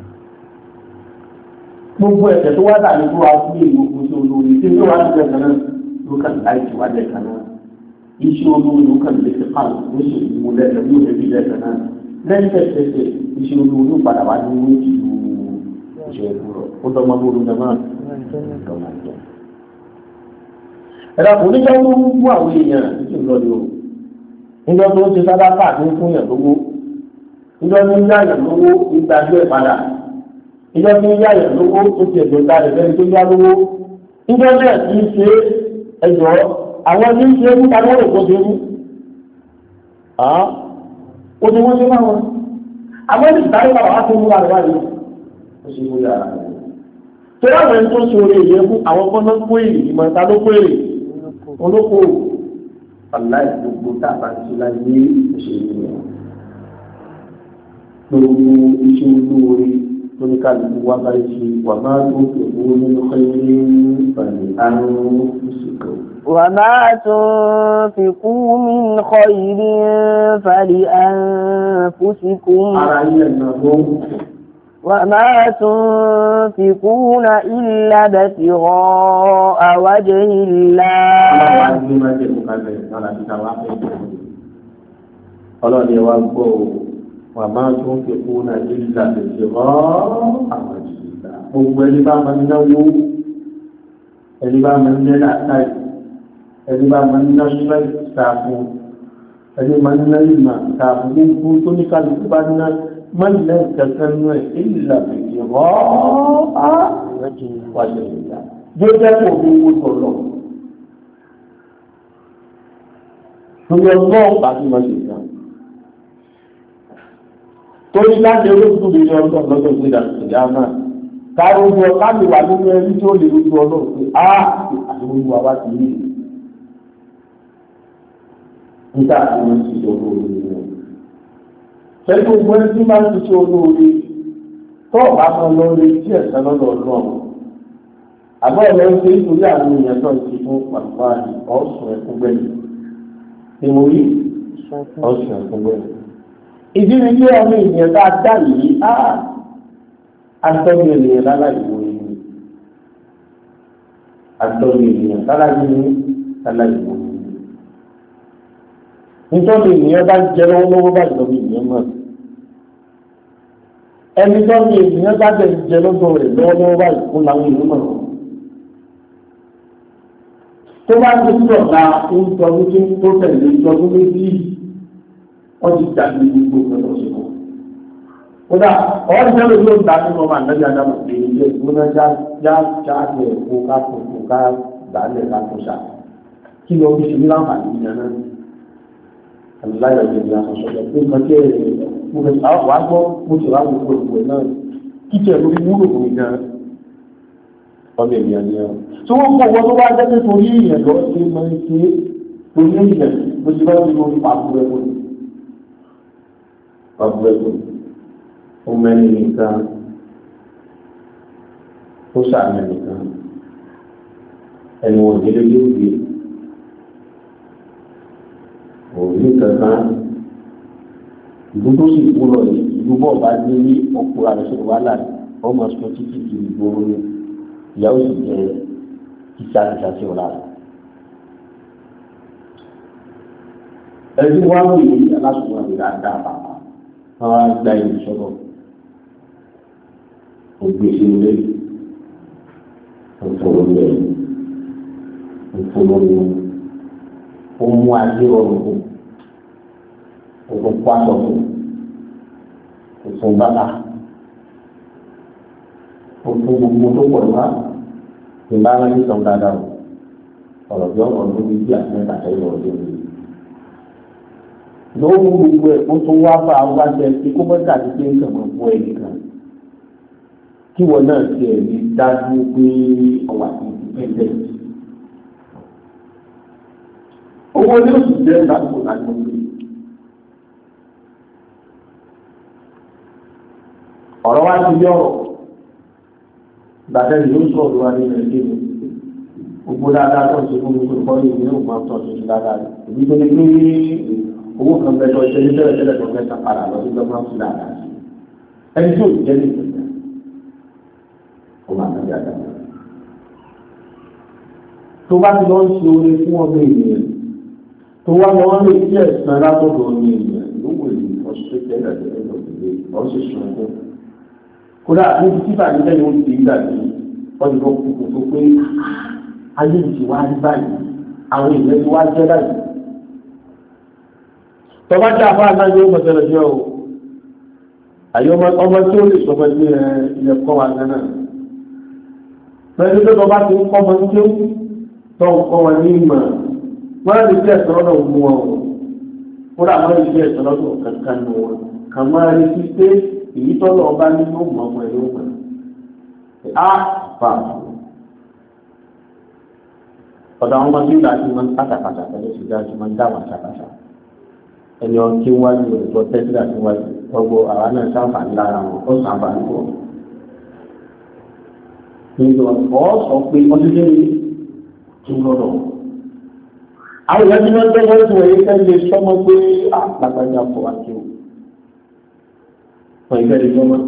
Gbogbo ẹ̀sẹ̀ tó wá dà ní kó wa fún èèyàn ogun sí olórí tí ó wá ní bẹ́ẹ̀ kan náà ló kàn láì tí wá lẹ́ẹ̀kan náà. Iṣẹ́ olórí ló kàn lè fi pààlù ó sì wú lẹ́ẹ̀kan ní òbí lẹ́ẹ̀kan náà. Lẹ́yìn tẹ̀sẹ̀ iṣẹ́ olórí padà wá ní owó ìlú iṣẹ́ ìbúrọ̀ ó dọ́mọ lórí ọjọ́ náà lọ́mọ jẹ́. Ẹ̀rọ kò ní jẹ́ wọ́n mú àwọn èèyàn títí lọ́dọ̀ o. Níjọ́ tó ń ṣe sábàpá àti ń fún yàn lówó. Níjọ́ tó ń yá yàn lówó nígbà tó ẹ̀ padà. Níjọ́ tó ń yá yàn lówó ó ti ẹ̀dọ̀ ta rẹ̀ lẹ́ni tó yá lówó. Níjọ́ náà ti ń ṣe ẹ̀jọ̀ àwọn tí ń ṣe é níta lọ́rọ̀ tó ṣe mú. Ó ti wọ́n ṣe máa wọn. Àwọn ẹni ìtàrí bàbá wá tó mú ara wá yìí. Ó ṣe mú yàrá rẹ̀. Tó láwọn ẹni tó ṣe orí èyẹ fún àwọn kọ́nà kó èrè ìmọ̀ ìta ló kó èrè. Olóko aláì gbogbo tá a bá ti láyé òṣèlú rẹ̀. Gbogbo iṣẹ́ olóore tó ní kálukú wá bá ṣe wà máa tó kẹ̀kọ́ nínú ẹ̀yẹ ìbàlẹ̀ àrùn ìṣèkọ̀. وما تنفقوا من خير فلأنفسكم وما تنفقون إلا ابتغاء وجه الله ọlọ́ni wa gbọ́ wà máa tún fi kúnà ìlà ìṣẹ̀rọ àwọn ìṣẹ̀lá gbogbo ẹni bá máa ń náwó ẹni bá máa ń nẹ́lá táì ẹni bá máa ń ná ṣúlẹ̀ ìṣàfún ẹni máa ń ná ìmọ̀ ìṣàfún gbogbo tó ní kálukú bá ná mọ́lẹ̀ kẹsàn-án nú ẹ̀ ìlà ìṣẹ̀rọ wájú ìlà yóò jẹ́ kó owó tọ̀lọ̀ lórí ọgbọ́n àti mọ̀ṣẹ̀ṣẹ̀ torí láti olóòtú lè yọ ọdún lọ́dọ̀ sí ìdàgbàsókè àmà káàró ní ọ káàlù wà nínú ẹni tí ó lè lójú ọlọ́run pé àdúgbò wa wá sí yìí nígbà tí wọ́n ti ṣe olóore rẹ̀. pẹ̀lú gbogbo ẹni tí máa ń ti ṣe olóore tó ọ̀bá kan lọ rí sí ẹ̀sán lọ́dọ̀ ọlọ́run àbọ̀ ọ̀rọ̀ ń ṣe nítorí àwọn èèyàn tó ti fún pàṣípààrọ̀ ọ̀sùn ẹ̀kún gbẹ̀yìn ni mo rí ọ̀sùn ẹ̀kún gbẹ̀yìn. ìdílé ilé ọmọ ènìyàn tá a dá yìí atọ́jú ènìyàn láláìwò ẹni atọ́jú ènìyàn láláìwò ẹni nítorí ènìyàn bá jẹ lọ́wọ́lọ́wọ́ bá ìjọba ènìyàn mọ̀ ẹni tó ní ènìyàn bá jẹ lọ́dọ̀ rẹ̀ lọ́wọ́lọ́wọ́ bá ìkún làwọn ènìyàn mọ̀ tó bá ti sọ̀tà ń tọ́jú tí tó tẹ̀lé ìjọba méjì wọ́n ti dàbí gbogbo ọ̀pọ̀lọpọ̀ ṣe kọ́. Kódà ọ̀rọ̀ ìṣẹ́ lórí ó dàbí ọmọ ànábì Ádámù pé ilé ìgbóná já jáde ẹ̀kọ́ ká kókó ká dàálẹ̀ ká tó ṣá. Kí ló fi ṣe ní láǹfààní ìyẹn náà? Àlùláyọ̀ ìjọba ìyá sọ̀sọ̀ pé nǹkan tí mo fẹ́ sá wàá gbọ́ mo ti wá gbogbo ìwé náà. Kíkẹ́ ló fi wúlò fún mi gan. ọmọ ènìyàn ni ọ́ tí wọ́n kọ́ wọn tó bá jẹ́ pé torí èèyàn lọ sí máa ń ṣe torí èèyàn bó ti lọ́ọ́ sí lórí pàbúrẹ́kùn ó mẹ́rin nìkan ó sàmì nìkan ẹnu òdìdí yóò gbé òní kankan ìlú tó sì kú lọ yìí ìlú bọ̀ bá dé ní ọkùnrin àti ṣòwò wàhálà ọmọ sọ títí di ìgboro ni ìyàwó sì jẹ ìṣàkíṣà sí ọ̀la rẹ̀. ẹni wá wí aláṣùwọ̀n rẹ̀ dáadáa bàbá wọn á gba ìlú sọ̀rọ̀ ògbèsè ilé òfòlóyè ó mú adé ọrùn kù òfò pàtó kù òfò bàbá òfò gbogbo tó pọ̀ nípa ìbá wọn ní sọ̀rọ̀ dáadáa ọ̀rọ̀ bí ọ̀rọ̀ ló ní bí àtúntà sẹ́yìn ọ̀rọ̀ tó ní. lọ́wọ́ gbogbo ẹ̀ kó tó wá bá wá jẹ kí kó bọ́dà ti pé nǹkan mọ̀ fún ẹ̀yìn kan kí wọn náà ti ẹ̀ lè dájú pé ọwà ti ti pẹ́ẹ́pẹ́. owó ní oṣù jẹ́ lásìkò láti gbé. ọ̀rọ̀ wá ti yọ̀ gbàtẹ́ ìlú sọ̀rọ̀ wá ní nàìjíríà gbogbo dáadáa tó ń ṣe fún mi tó kọ́ ní ìlú máa tọ́ ṣe dáadáa ìbí tó ní pé owó kan bẹ tọ́ ṣe ní tẹ́lẹ̀ tó fẹ́ sàpàdà lọ sí gbọ́n sí dáadáa ẹni tí ò jẹ́ ní ìpínlẹ̀ ó máa tẹ́lẹ̀ dáadáa. tó bá ti lọ ń ṣe oore fún ọmọ ènìyàn tó wá lọ lè kí ẹ̀sán látọ̀dọ̀ ọmọ ènìyàn ló wò ní ọ̀ṣẹ́ tẹ́lẹ̀ tẹ́lẹ̀ kódà níbi tí bàbá ìjẹ́ yóò ti gbà ní ọdún tó kù tó pé ayé ti wá rí báyìí àwọn èèyàn ti wá jẹ́ báyìí. tọ́ba jẹ́ àbá náà yóò mọ̀ tẹ́lẹ̀ jẹ́ o àyè ọmọ tí ó lè sọ pé ilẹ̀ kọ́ wa gánà pẹ̀lú pé tọ́ba ti ń kọ́ ọmọ tí ó tọ́ ń kọ́ wọn ní ìmọ̀ wọ́n lè jẹ́ ẹ̀sọ́ lọ́dọ̀ mú wọn o kódà wọ́n lè jẹ́ ẹ̀sọ́ lọ́dọ̀ kankan nù wọn kàn máa rí sí pé èyí tọ́lọ̀ ọba ní yóò mọ̀ ọmọ ẹ̀ yóò mọ̀ á fà ọ̀dọ̀ àwọn ọmọ tí ó dájú máa ń pàtàkàtà tẹ́lẹ̀ sí dájú máa ń dá àwọn àṣàkàṣà ẹni ọtí wájú rẹ̀ tó tẹ́sílà sí wájú gbogbo àwa náà sáǹfààní lára wọn ó sáǹfààní pọ̀ nígbà ọ̀ sọ pé ọdún tó ní kí n lọ́dọ̀ àwọn ìyá tí wọ́n tẹ́lẹ̀ tó ẹ̀yẹ tẹ́lẹ̀ sọ́mọ pé àpàtàkì àpò àti òkú wọ́n ìfẹ́ lè gbọ́mọ́.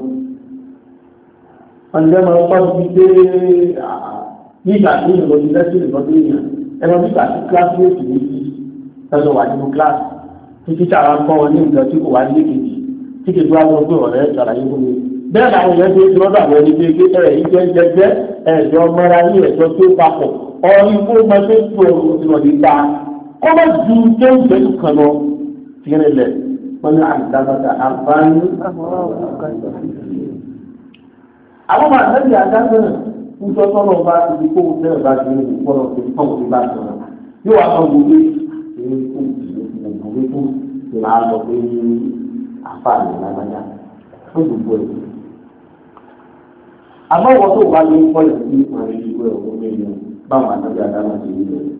wọ́n jẹ́ máa pọ́ sí pé nígbà tí ìlú ti lẹ́sí ìlọ́dún èèyàn ẹ̀rọ nígbà tí kíláàsì méjì lọ́dọ̀ wà nínú kíláàsì tí títà wa ń kọ́ wọn ní nǹkan tí kò wá ní èkejì tí kejì wá lọ pé ọ̀rẹ́ ṣàlàyé fún mi. bẹ́ẹ̀ làwọn èèyàn ti lọ́dọ̀ àwọn ẹni pé ẹ̀rẹ̀ yìí jẹ́ jẹ́jẹ́ ẹ̀jọ́ mọ́ra ní ẹ̀jọ́ tó papọ̀ ọ̀rí fún ọmọ tó tó ọ̀rọ̀ tí wọ́n ti ta kọ́ bá ju tó ń bẹ́ẹ̀ kan lọ fi rìn lẹ̀ wọ́n ní àdábàtà àǹfààní. àwọn máa tẹ́lẹ̀ àdábàtà ń tọ́ sọ́nà ọba ti di kó tẹ́lẹ̀ bá ti ní ìpọ́nà tó tọ́ òfin bá sọ̀rọ̀ yóò wá sọ gbogbo èyí kó gbogbo tó ti máa lọ pé àǹfààní lágbájá fún gbogbo ẹ̀. àmọ́ wọ́n tó wá ní kọ́lẹ̀ sí àwọn ìlú ẹ̀ ọ̀gbọ́n mẹ́rin báwọn àtàbí àdábàtà ti rí rẹ̀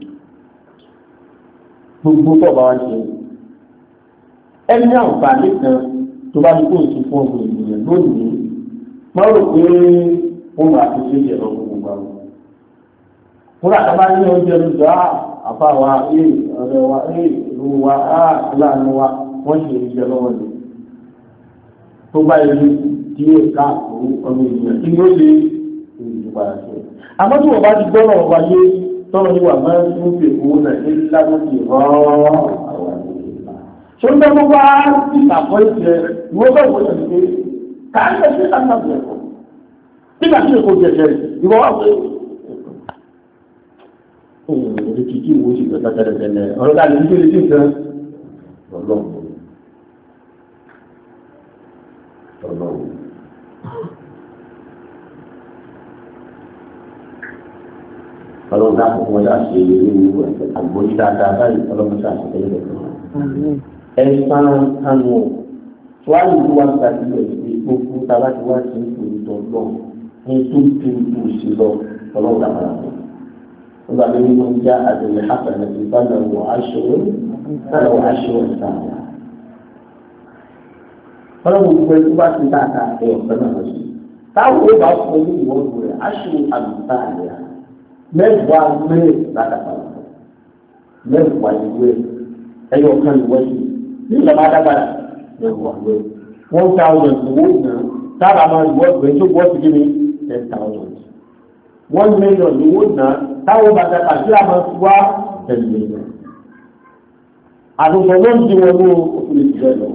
gbogbo tó bá wá ṣe ẹni àǹfààní kan tó bá ní kó o ti fún ọgbọ̀n ènìyàn lónìí wọ́n rò pé ó máa fi ṣe ìṣẹ̀lẹ̀ ọgbọ̀n gbogbo àwọn. fúnra kan bá ní oúnjẹ lóṣù àfa wa ọ̀rẹ́ wa ìlú wa láàánú wa wọ́n ṣe ìṣẹ̀ lọ́wọ́ ni. tó bá yẹ díẹ̀ káàkiri ọmọ ènìyàn kí ló lè ìyípadà sí. àmọ́ tí wọ́n bá ti gbọ́ náà wáyé tọ́lọ́ ní wà máa ń fi owó náà ní lágbóṣe rán ṣé ń bẹ gbogbo á ti sàpọ̀ ìṣe ìwọ bẹ́ẹ̀ wọ́n yẹ kí káàkiri ṣe àtàkùn ẹ̀kọ́ nígbà tí èkó jẹjẹ ìwọ wà pé ọ̀rọ̀ kìkì wo sì gbẹ̀ta tẹ́lẹ̀tẹ́lẹ̀ ọ̀rọ̀ ká lè ní kéde sí nǹkan ọlọ́run. ọlọ́run náà kò wọ́n yà ṣe irú àgbóyí dáadáa báyìí ọlọ́run ṣe àṣetẹ́lẹ̀ lẹ́kọ̀ọ́. ẹ̀sán kánú wáyé tó wá ń ta sílẹ̀ sí gbogbo tábà tí wá sí ìtòlítọ́ lọ ní tó tó sí lọ ọlọ́run dábàá fún un nígbà tó ní wọ́n já àdéhùn hasan àti ìbáná wọ aṣọ ìsáàlà ọlọ́run gbogbo ẹni tó bá ti dáadáa ẹ̀ ọ̀fẹ́ náà lọ sí táwọn ó bá fún ní ìwọ́n rẹ̀ aṣọ àlùsáàlà mẹ́wàá mẹ́rin ládàbà mẹ́wàá ìwé ẹ̀yọ̀ kan ìwọ́ sí ní ìjọba dábàá mẹ́wàá mẹ́rin 1,000 owó náà tábà máa ìwọ́ ìwé tó gbọ́ sí kí ni 10,000 1 million owó náà táwọn bàtà àti àmọ́ wá 10 million àtúntò ló ń di wọn ní òkú ìjìnlẹ̀ lọ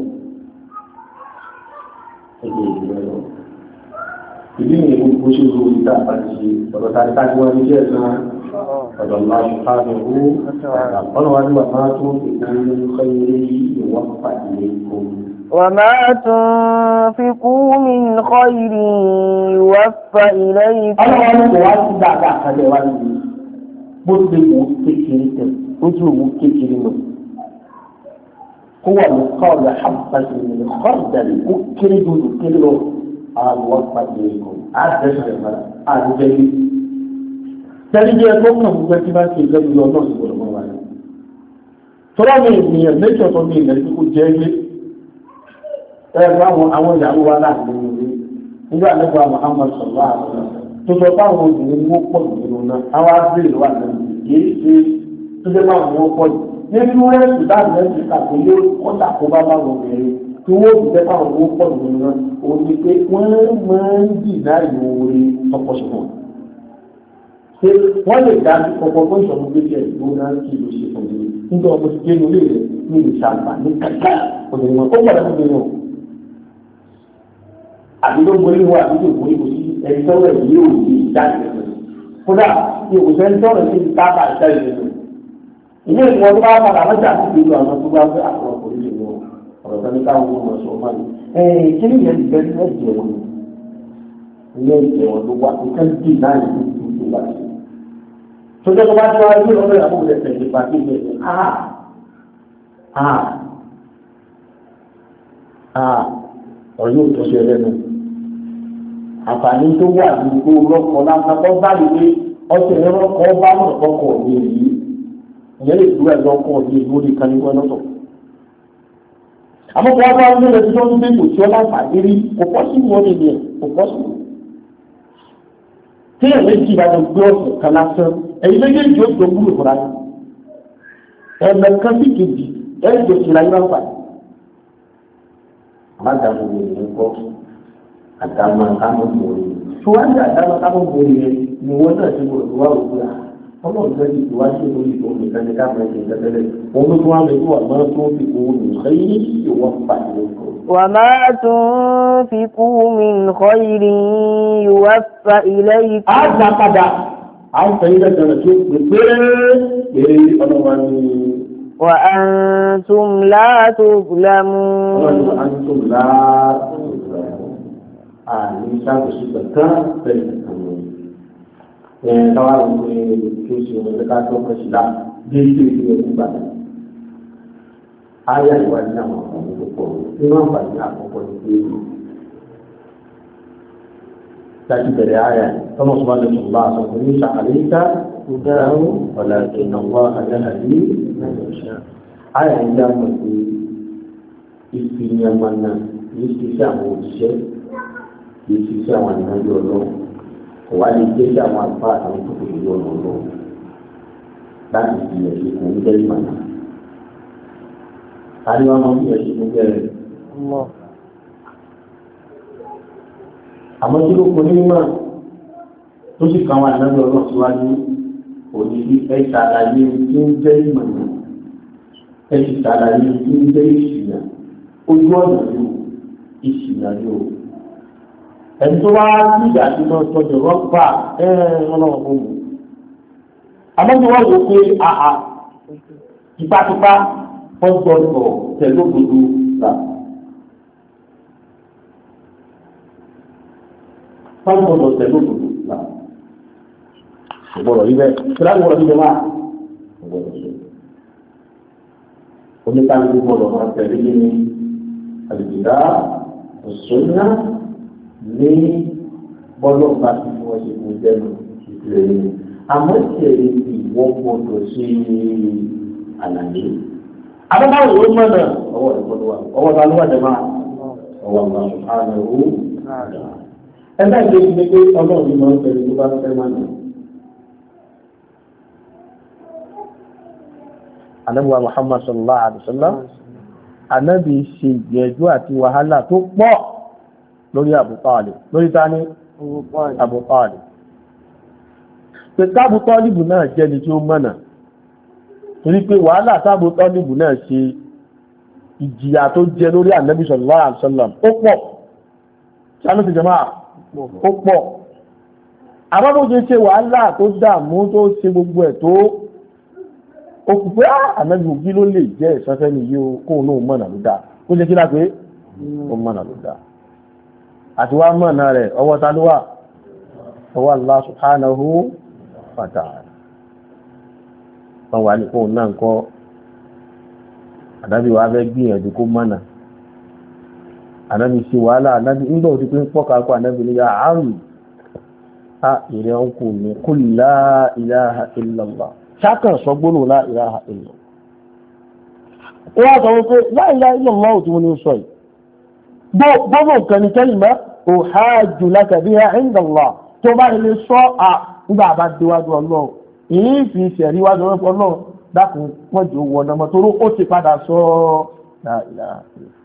ìdí ni gbogbo ṣe ló ń dá àti ṣe ọ̀dọ̀ tàbí káàkiri wọn ní jẹ́ ẹ̀sán ọ̀dọ̀ ńlá ṣùgbọ́n ọ̀nà wa nígbà máa tó ìpínlẹ̀ kọ́yẹ́rẹ́ ìwọ́n pàdé kó. وما تنفقوا من خير يوفى إليكم. ọlọ́run kò wá sí dáadáa kájẹ wá níbi bó ti wò kékeré tẹ ojú òwò kékeré lọ kó wà ní kọ́ọ̀lù àbáṣe ní kọ́ọ̀dàlì kó kéré dúdú kéré lọ àwọn pàdé kó àdéhùn ẹ̀ àdéhùn tẹ́lifíẹ́ tó kàn fún pé kí máa ń ṣe ìjọba ìlú ọlọ́run ìgbọ̀dọ̀ mọ́ wáyé tọ́lá mi ènìyàn méjì ọ̀tọ̀ mi ìlẹ̀ tó kó jẹ́ ilé ẹ̀rọ àwọn ìyàwó wa láti ní ilé nígbà nípa Muhammad sallallahu alaihi wasallam tó sọ fáwọn obìnrin mú pọ̀ nínú náà àwọn abúlé wà lẹ́nu kìí ṣe tó jẹ́ máa mú pọ̀ nínú ẹ̀sùn dáàbò ẹ̀sùn kàkó yóò kọ́ta kó bá bá wọn obìnrin tí wọ́n ti fẹ́ fáwọn mú pọ̀ nínú náà òun ni pé wọ́n máa ń dì náà ìwòrè ọ̀pọ̀ṣọ̀pọ̀ ṣé wọ́n lè dá ọ̀pọ̀ fún ìṣọ̀mù gbé tiẹ̀ ìgbó náà kí ló ṣe fún mi nígbà ọmọ ti gbé nílé rẹ̀ ní ìṣàǹfà ní kàkà òdìmọ̀ ó pọ̀ lẹ́nu nínú àdúgbò ìwà àdúgbò ìbò sí ẹ̀ńtọ́rọ̀ yìí ò ní ìdájọ́ rẹ̀ kódà ìwòsàn ẹ̀ńtọ́rọ̀ sí ti tábà ìdájọ́ rẹ̀ ilé ìwọ̀n tó bá padà lọ́jà sí ìlú àwọn tó bá fẹ́ àwọn ọkùnrin lè wọ ọ̀rọ̀ tó ní káwọn ọmọ ọ̀sọ̀ ọmọ ni kí ni ìyẹn ìgbẹ́ ní ẹ̀jẹ̀ wọn ní ẹ̀jẹ̀ wọn ló wà ní kẹ́ńtì náà ní ìlú wà sí. sọjọ́ tó bá tí wọ́n gbé ọ̀rọ̀ ìyàwó rẹ̀ tẹ̀lé pàtó ìgbẹ́ ọ̀rọ̀ yóò tó ṣe ẹlẹ́nu àǹfààní tó wà ní gbogbo rọ́pọ̀ lásán tó bá lè gbé ọ̀sẹ̀ rọ́pọ̀ bá lọ́kọ̀ ní èyí ìyẹn lè dúró ẹ̀dọ́ ọkọ̀ ní ìlú orí kan nígbà lọ́tọ̀. àmọ́ kí wọ́n bá ń gbé lẹ́sí tó ń gbé kò tí ó láǹfààní rí kò pọ́ sí wọn nìyẹn kò pọ́ sí. tí ẹ̀ méjì bá lọ gbé ọ̀sẹ̀ kan lásán ẹ̀yin méjèèjì ó tó gbúrò fúnra ní. ẹ̀mẹ̀ kan sí kejì ẹ̀ jọ sí láyé láǹfààní. àmàdàmú ni ìyẹn kọ́ àdàmà kámọ́ bòrè tí wọ́n ń àdàmà kámọ́ bòrè yẹn ni wọ́n náà ti gbọ́dọ̀ wá òkú rà ọlọ́run fẹ́ ti wá sí orí ìtòun nìkan ní ká máa ṣe ìtẹ́tẹ́lẹ̀ òun ló tún wá lè wà máa tó fi kó ní xeyí ìwọ́n pàṣẹ kọ́. وما تنفقوا من خير يوفى إليكم. a gbà padà a ń fẹ́ ilé ìdáná tó pé péré ọlọ́wà ní. وأنتم لا تظلمون. وأنتم لا تظلمون. àní sábòsí kankan bẹ́ẹ̀ nìkan káwá ló ń pè kí o ṣe wọn ká tó kọsí la déédéé ní ẹkú gbàgbé ayé ìwádìí àwọn àǹfààní tó pọ̀ nínú àǹfààní àkọ́kọ́ ní pé láti bẹ̀rẹ̀ ayé tọmọ tó bá lè tún bá aṣọ kò ní sàkàlẹ̀ ìta ìdáhùn ọ̀là ìnáwó àdáhàdì ayé ìdí àmọ̀ pé ìfìyàmọ̀nà yìí ti sí àwọn òṣìṣẹ́ yìí ti sí àwọn ìnáwó ọlọ́run wà ní kéde àwọn àgbà àwọn tó kò yọ ọ̀nà lọ láti fi ẹ̀sìn fún un bẹ́ẹ̀ mọ̀nà. Tani wọn máa ń fi ẹ̀sìn fún bẹ́ẹ̀. Àmọ́ tí ló kọ ní mímọ́ tó sì kàn wá ìnáwó ọlọ́run síwájú òní bí ẹ ṣàlàyé tí ń jẹ́ ìmọ̀nà ẹ sì ṣàlàyé tí ń jẹ́ ìṣìnà ojú ọ̀nà yóò ìṣìnà yóò. ẹni tó wá nígbà tí wọ́n tọ́jú rọ́pà ọlọ́wọ́ fún mi. àmọ́jú wọ́n wò pé àà tipátipá wọ́n gbọ́dọ̀ tẹ̀lé òdodo gbà. wọ́n gbọ́dọ̀ tẹ̀lé òdodo gbà. ọ̀gbọ́dọ̀ yìí bẹ́ẹ̀ kíláàsì wọ́n ti jẹ máa ọ̀gbọ́dọ̀ ṣe. oníkàlùkù gbọ́dọ̀ máa tẹ̀lé ní àlùbídà òṣùnà ní bọ́lọ̀ bá ti fi wọ́n ṣe kó jẹ́nu ìpìlẹ̀ yìí àmọ́ ìṣẹ̀lẹ̀ ìwọ́ gbọ́dọ̀ ṣe àlàyé. Adébáwò ló mọ̀nà ọwọ́ ìgbọ́dọ̀ wà ọwọ́ ta ló wà jẹ́ máa ọwọ́ àwọn àṣùkárẹ̀ owó. Ẹgbẹ́ ìgbésí ni pé ọlọ́run ní máa ń tẹ̀lé tó bá fẹ́ máa nà. Ànábì wa Muhammad sallallahu alaihi wasallam Ànábì ṣe ìgbìyànjú àti wàhálà tó pọ̀ lórí Abu Talib lórí tani Abu Talib. Pẹ̀lú Abu Talib náà jẹ́ ni tí ó mọ̀nà torí pé wàhálà Abu Talib náà ṣe ìjìyà tó jẹ lórí Ànábì sallallahu alaihi wasallam ó pọ̀ ṣánú ti jẹmọ́ ó pọ̀ àbábó ṣe wàhálà tó dààmú tó ṣe gbogbo ẹ̀ tó ó kù pé Ànábì òbí ló lè jẹ́ ìsọ́fẹ́ ni yóò kóun náà mọ̀nà ló dáa ó jẹ́ kí lápé ó mọ̀nà ló dáa àti wá mọ̀nà rẹ̀ ọwọ́ ta ló wà ọwọ́ Allah subhanahu wa ta'ala wọ́n wà ní kóun náà kọ́ Ànábì wa fẹ́ gbìyànjú kó mọ̀nà Ànábì sí wàhálà Ànábì nígbà òtí pé ń pọ́ka kó Ànábì ní ya àrùn ìrẹ́ ọkùn ní kul la ilaha illallah ṣákàn sọ gbónú la ilaha illallah ó wá sọ wípé la ilaha illallah tí wọ́n ní sọ yìí gbogbo nǹkan ní kalima uhajju laka biha inda Allah tó bá ilé sọ nígbà bá déwájú Ọlọ́run èyí fi ṣẹ̀rí wájú Ọlọ́run dákun wọ́n jù wọ ọ̀nà tó ó ti padà sọ la ilaha illallah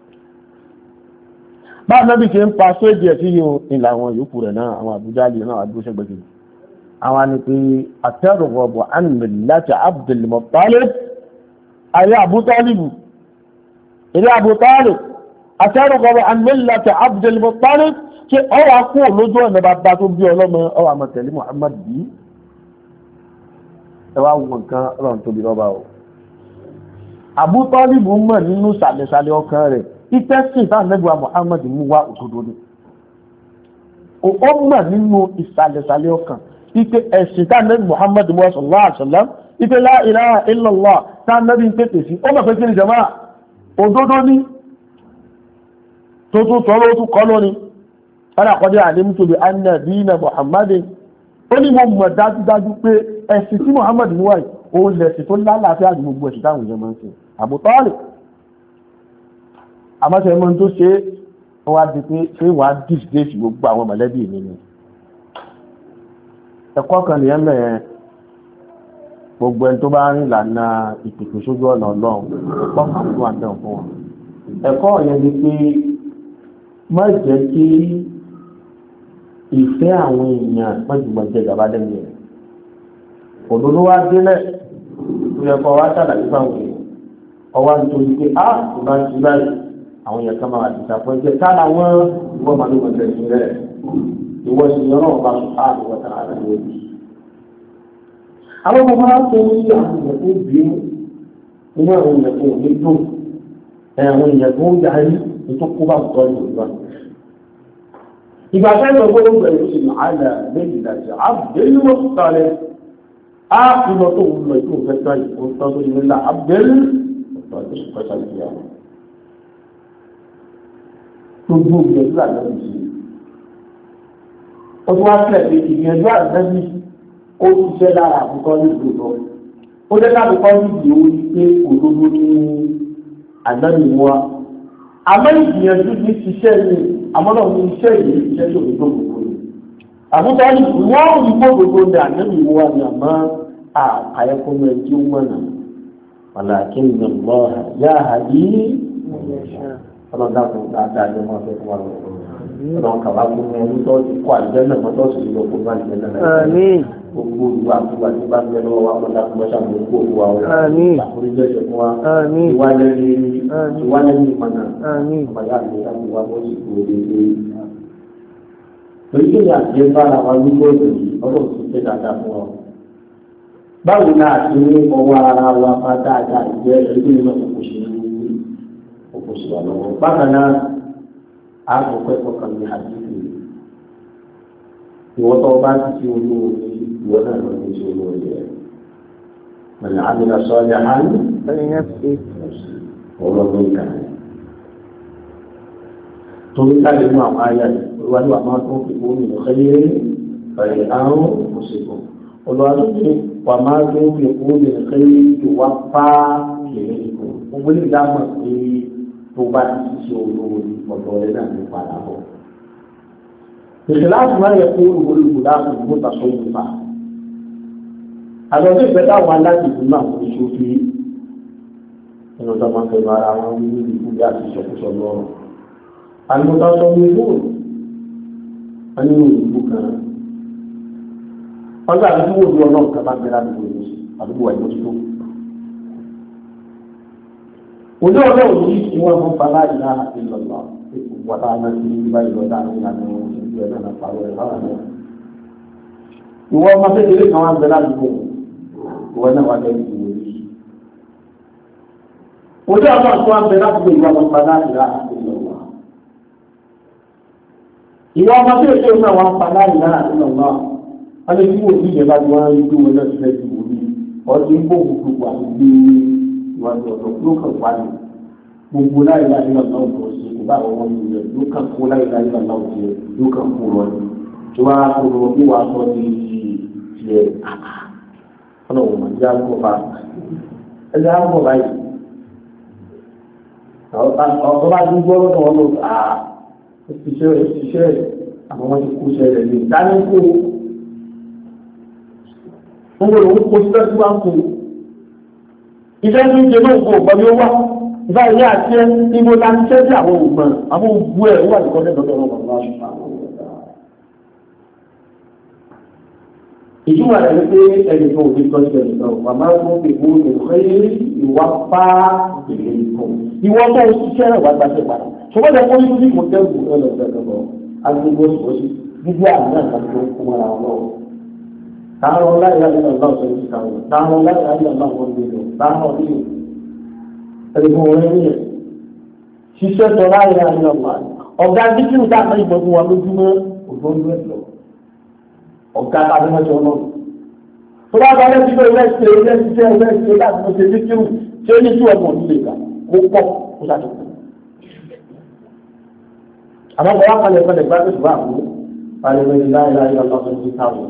bá nábì kí ń pa sóèdì ẹ̀ sí yóò ìlà àwọn yòókù rẹ̀ náà àwọn àbújá lè náà àdúgbò ṣẹ́gbẹ̀gbẹ̀ àwọn ni pé àtẹ́rùwọ̀bọ̀ àmìláti Abdul Muttalib ayé Abu Talib ilé Abu Talib àtẹ́rùwọ̀bọ̀ àmìláti Abdul Muttalib kí ọwà kú lójú ọ̀nà bàbá tó bí ọlọ́mọ ọwà mọ̀tẹ̀lé Muhammad bí ẹwà wọn nǹkan ọlọ́run tóbi lọ́ba o Abu Talib mọ̀ nínú sàlẹ̀sàlẹ̀ ọkàn rẹ̀ ìtẹ́sìn tá nẹ́gbà Muhammad mú wá òdodo ni ó mọ̀ nínú ìsàlẹ̀sàlẹ̀ ọkàn ipé ẹ̀sìn tá nẹ́gbà Muhammad mú wá sallallahu alaihi wasallam ipé la ilaha illallah tá nẹ́bí ń pèpè sí ó mọ̀ pé kí ni jama òdodo ní tó tún tọ́lọ́ ó tún kọ́ lónìí ọ̀nà àkọ́dé alimtu bi anna dina Muhammad ó ní mo mọ̀ dájúdájú pé ẹ̀sìn tí Muhammad mú wá òun lẹ̀sìn tó lálàáfíà ju gbogbo ẹ̀sìn táwọn èèyàn máa ń sìn Abu Talib àmọ́sẹ̀ mọ́ tó ṣe ó wá di pé ṣé wà á dìsdéṣì gbogbo àwọn mọ̀lẹ́bí mi ni ẹ̀kọ́ kan nìyẹn mẹ́rin gbogbo ẹni tó bá rìn lànà ìpèpè sójú ọ̀nà Ọlọ́run ẹ̀kọ́ kan tó wà bẹ́ẹ̀ fún wọn ẹ̀kọ́ yẹn ni pé má jẹ́ kí ìfẹ́ àwọn èèyàn mọ́jùmọ́ jẹ gàba lẹ́nu rẹ̀ òdodo wá délẹ̀ tó yẹ kọ́ wá ṣàlàyé fáwọn èèyàn ọwọ́ nítorí pé tó bá ń ṣe báyìí àwọn èèyàn kan máa dìtàpọ̀ jẹ́ káàlà wọn ìwọ́n máa ló mọ̀ tẹ̀sí rẹ̀ ìwọ́ sí ọ̀rọ̀ ọba ṣùgbọ́n ìwọ́ tàà rẹ̀ lórí. àwọn ọmọ máa ń tó ní àwọn èèyàn tó bí inú àwọn èèyàn tó ní dùn àwọn èèyàn tó ń yarí tó kó bá tọ́ ìlú náà. ìgbà sẹ́yìn ọgbọ́n ló bẹ̀rẹ̀ sí àlà lẹ́yìn ìdájọ́ àbẹ̀lú sọ̀rọ̀ á ìlọ tó ń lọ ìlú òfẹ́ tán ìfowópamọ́ tó ní ńlá àbẹ̀lú sọ̀rọ̀ gbogbo ìgbẹ̀jú àdábì sí ó tún wá sílẹ̀ pé ìgbẹ̀jú àdábì ó ṣiṣẹ́ lára àbúkọ́ ní ìgbòho ó jẹ́ káàbùkọ́ ní ìgbòho ní pé òdodo ní àdábì wa àmọ́ ìgbìyànjú ní ṣiṣẹ́ ní àmọ́nà ní iṣẹ́ yìí iṣẹ́ tó ní gbogbo ní àbúkọ́ ní wọ́n rí gbogbo ní àdábì wa ní àmọ́ àkàyẹ́kọ́mọ ẹ̀ tí ó mọ̀nà wàlàkí ní ọlọ́ yá àdí ọlọ́dà fún dáadáa ní ọmọ ọ̀fẹ́ fún wa lọ. ọlọ́run kàwá fún mi ẹni tó ti kọ́ àjẹ́ náà mọ́tò sì lọ fún bá ìjẹ́ náà. gbogbo ìwà àtúwà tí bá ń bẹ lọ́wọ́ wa mọ́tà fún mọ́tà fún kó òwúwa o. àforíjọ́ ìṣẹ̀ fún wa. ìwálẹ́ni ìmọ̀nà. ọmọdé àti ìyàwó wa bó sì kú dédé. lórí ìyá àti ẹgbẹ́ ara wa ní gbọ́dọ̀ yìí ọlọ́run ti ṣe dáadáa fún ọ. báwo ni àti ní ọwọ́ ara wa bá dáadáa ìjẹ́ ẹgbẹ́ náà kò ṣe é bákan náà a kò pẹ́pọ̀ kan ní àdìsí ìwọ́n tó bá ti ṣe olóore ìwọ náà lọ ní ṣe olóore rẹ̀ mọ̀nà àmìlà sọ́ọ́lẹ̀ hàn ọlọ́dún ìkà rẹ̀. torí káàdì mú àwọn ayé rẹ̀ olùwàlúwà máa tó ń fi owó mi lọ́kẹ́ yé fẹ̀rẹ̀ àrùn mùsùlùmí olùwàlúwà wà máa tó ń fi owó mi lọ́kẹ́ yé ìwà pa kìlẹ̀ ìkó gbogbo ní ìdáhùn pé tó bá ti ṣe olówó ọ̀dọ́ rẹ̀ náà ní padà bọ̀. ìṣẹ̀lẹ̀ àtúmọ̀ yẹ kó olùwòlùwò láti ìlú tàṣọ ìfà àjọṣe ìfẹ́ táwọn aláàbìbí náà kò ṣe fi ẹnu tó máa ń fẹ́ ara wọn ní ìlú bí àti ìṣọ̀kúṣọ lọ́rùn. àlùmọ́tàṣọ ní ìlú wọn nínú ìlú kan ọjọ́ àdúgbò ojú ọlọ́run kan bá gbẹ́rẹ́ àdúgbò ìlú àdúgbò wà ní oṣù ojú ọlọ́run yìí tí wọ́n fún fàlá ìlà ìlọ́lá wọ́n tá a máa ti ní báyìí lọ́dá ní ìlànà ìlú ẹ̀ náà pàrọ̀ ẹ̀ lára náà. ìwọ ọmọ kékeré kan wá gbẹ́rẹ́ àdúgbò ìwọ náà wá lẹ́yìn ìwò yìí. ojú ọlọ́run tó wá gbẹ́rẹ́ àdúgbò ìwọ ọmọ fàlá ìlà ìlọ́lá. ìwọ ọmọ kékeré náà wá fàlá ìlà ìlọ́lá. wọ́n lè fi òbí ìjẹba tí wọ́n rí gbówó náà sílẹ̀ sí òbí ọdún gbòògùn gbogbo àti ìwádìí ọ̀dọ́ ló kàn wá ní gbogbo láyé láyé lọ́nà ọ̀dọ́ sí kò bá àwọn ọmọ ìlú ló kàn kó láyé láyé lọ́nà ọ̀dọ́ ló kàn kó lọ ní tí wọ́n á kó lọ bí wàá sọ ní tiẹ̀ ọ̀nà òun àti àgọ́fà ẹ̀jẹ̀ àgọ́ báyìí ọ̀tọ́ bá ti gbọ́ lọ́dọ̀ wọn lọ ṣiṣẹ́ àwọn ọmọ ti kú sẹ́rẹ̀ ní ìdánilẹ́kọ̀ọ́ wọ́n wọ́n lòún kó síbẹ̀ tí wọ́n á kó iṣẹ́ ní ìjẹ náà kò gbọ́ ní ó wá ìbá ilé àti ẹ́ níbo la ń ṣẹ́ sí àwọn ògbọ̀n àwọn ògbú ẹ̀ wà ní kọ́lẹ̀ lọ́dọ̀ ọ̀rọ̀ bàbá ìtumọ̀ rẹ̀ ní pé ẹni tó òbí tọ́ sí ẹni náà bàbá tó fi kú ìwé ìwà pa ìlú nǹkan ìwọ tó ń ṣiṣẹ́ rẹ̀ wá gbàṣẹ padà ṣùgbọ́n ẹ̀ kó ní kí mo tẹ́wù ẹ lọ bẹ̀rẹ̀ lọ agbègbè òṣìṣẹ́ bíbí àmì àti tó kó mọ́ra wọn lọ́wọ́ táwọn láyé láyé lọ́wọ́ sọ ní ìkàwé táwọn láyé láyé lọ́wọ́ wọn gbé lọ táwọn ní ẹ̀rọ rẹ̀ ní ẹ̀ ṣiṣẹ́ sọ láyé láyé lọ́wọ́ ọ̀gá díkìrù táwọn ìbọn fún wa lójúmọ́ ògbónú ẹ̀ lọ ọ̀gá tàbí mọ́ṣọ́ náà tó bá bá lẹ́sí pé ẹgbẹ́ láti mọ́ ṣe díkìrù ṣé ní tí ọgbọ̀n nílé ìgbà ó pọ̀ ó ṣàtúnkù àmọ́ bọ́ wá kalẹ̀ pẹ̀lẹ̀ gbágbé ṣùgbọ́n àbúrò palẹ̀ mẹ́rin láyé láyé lọ́wọ́ sọ ní káwọn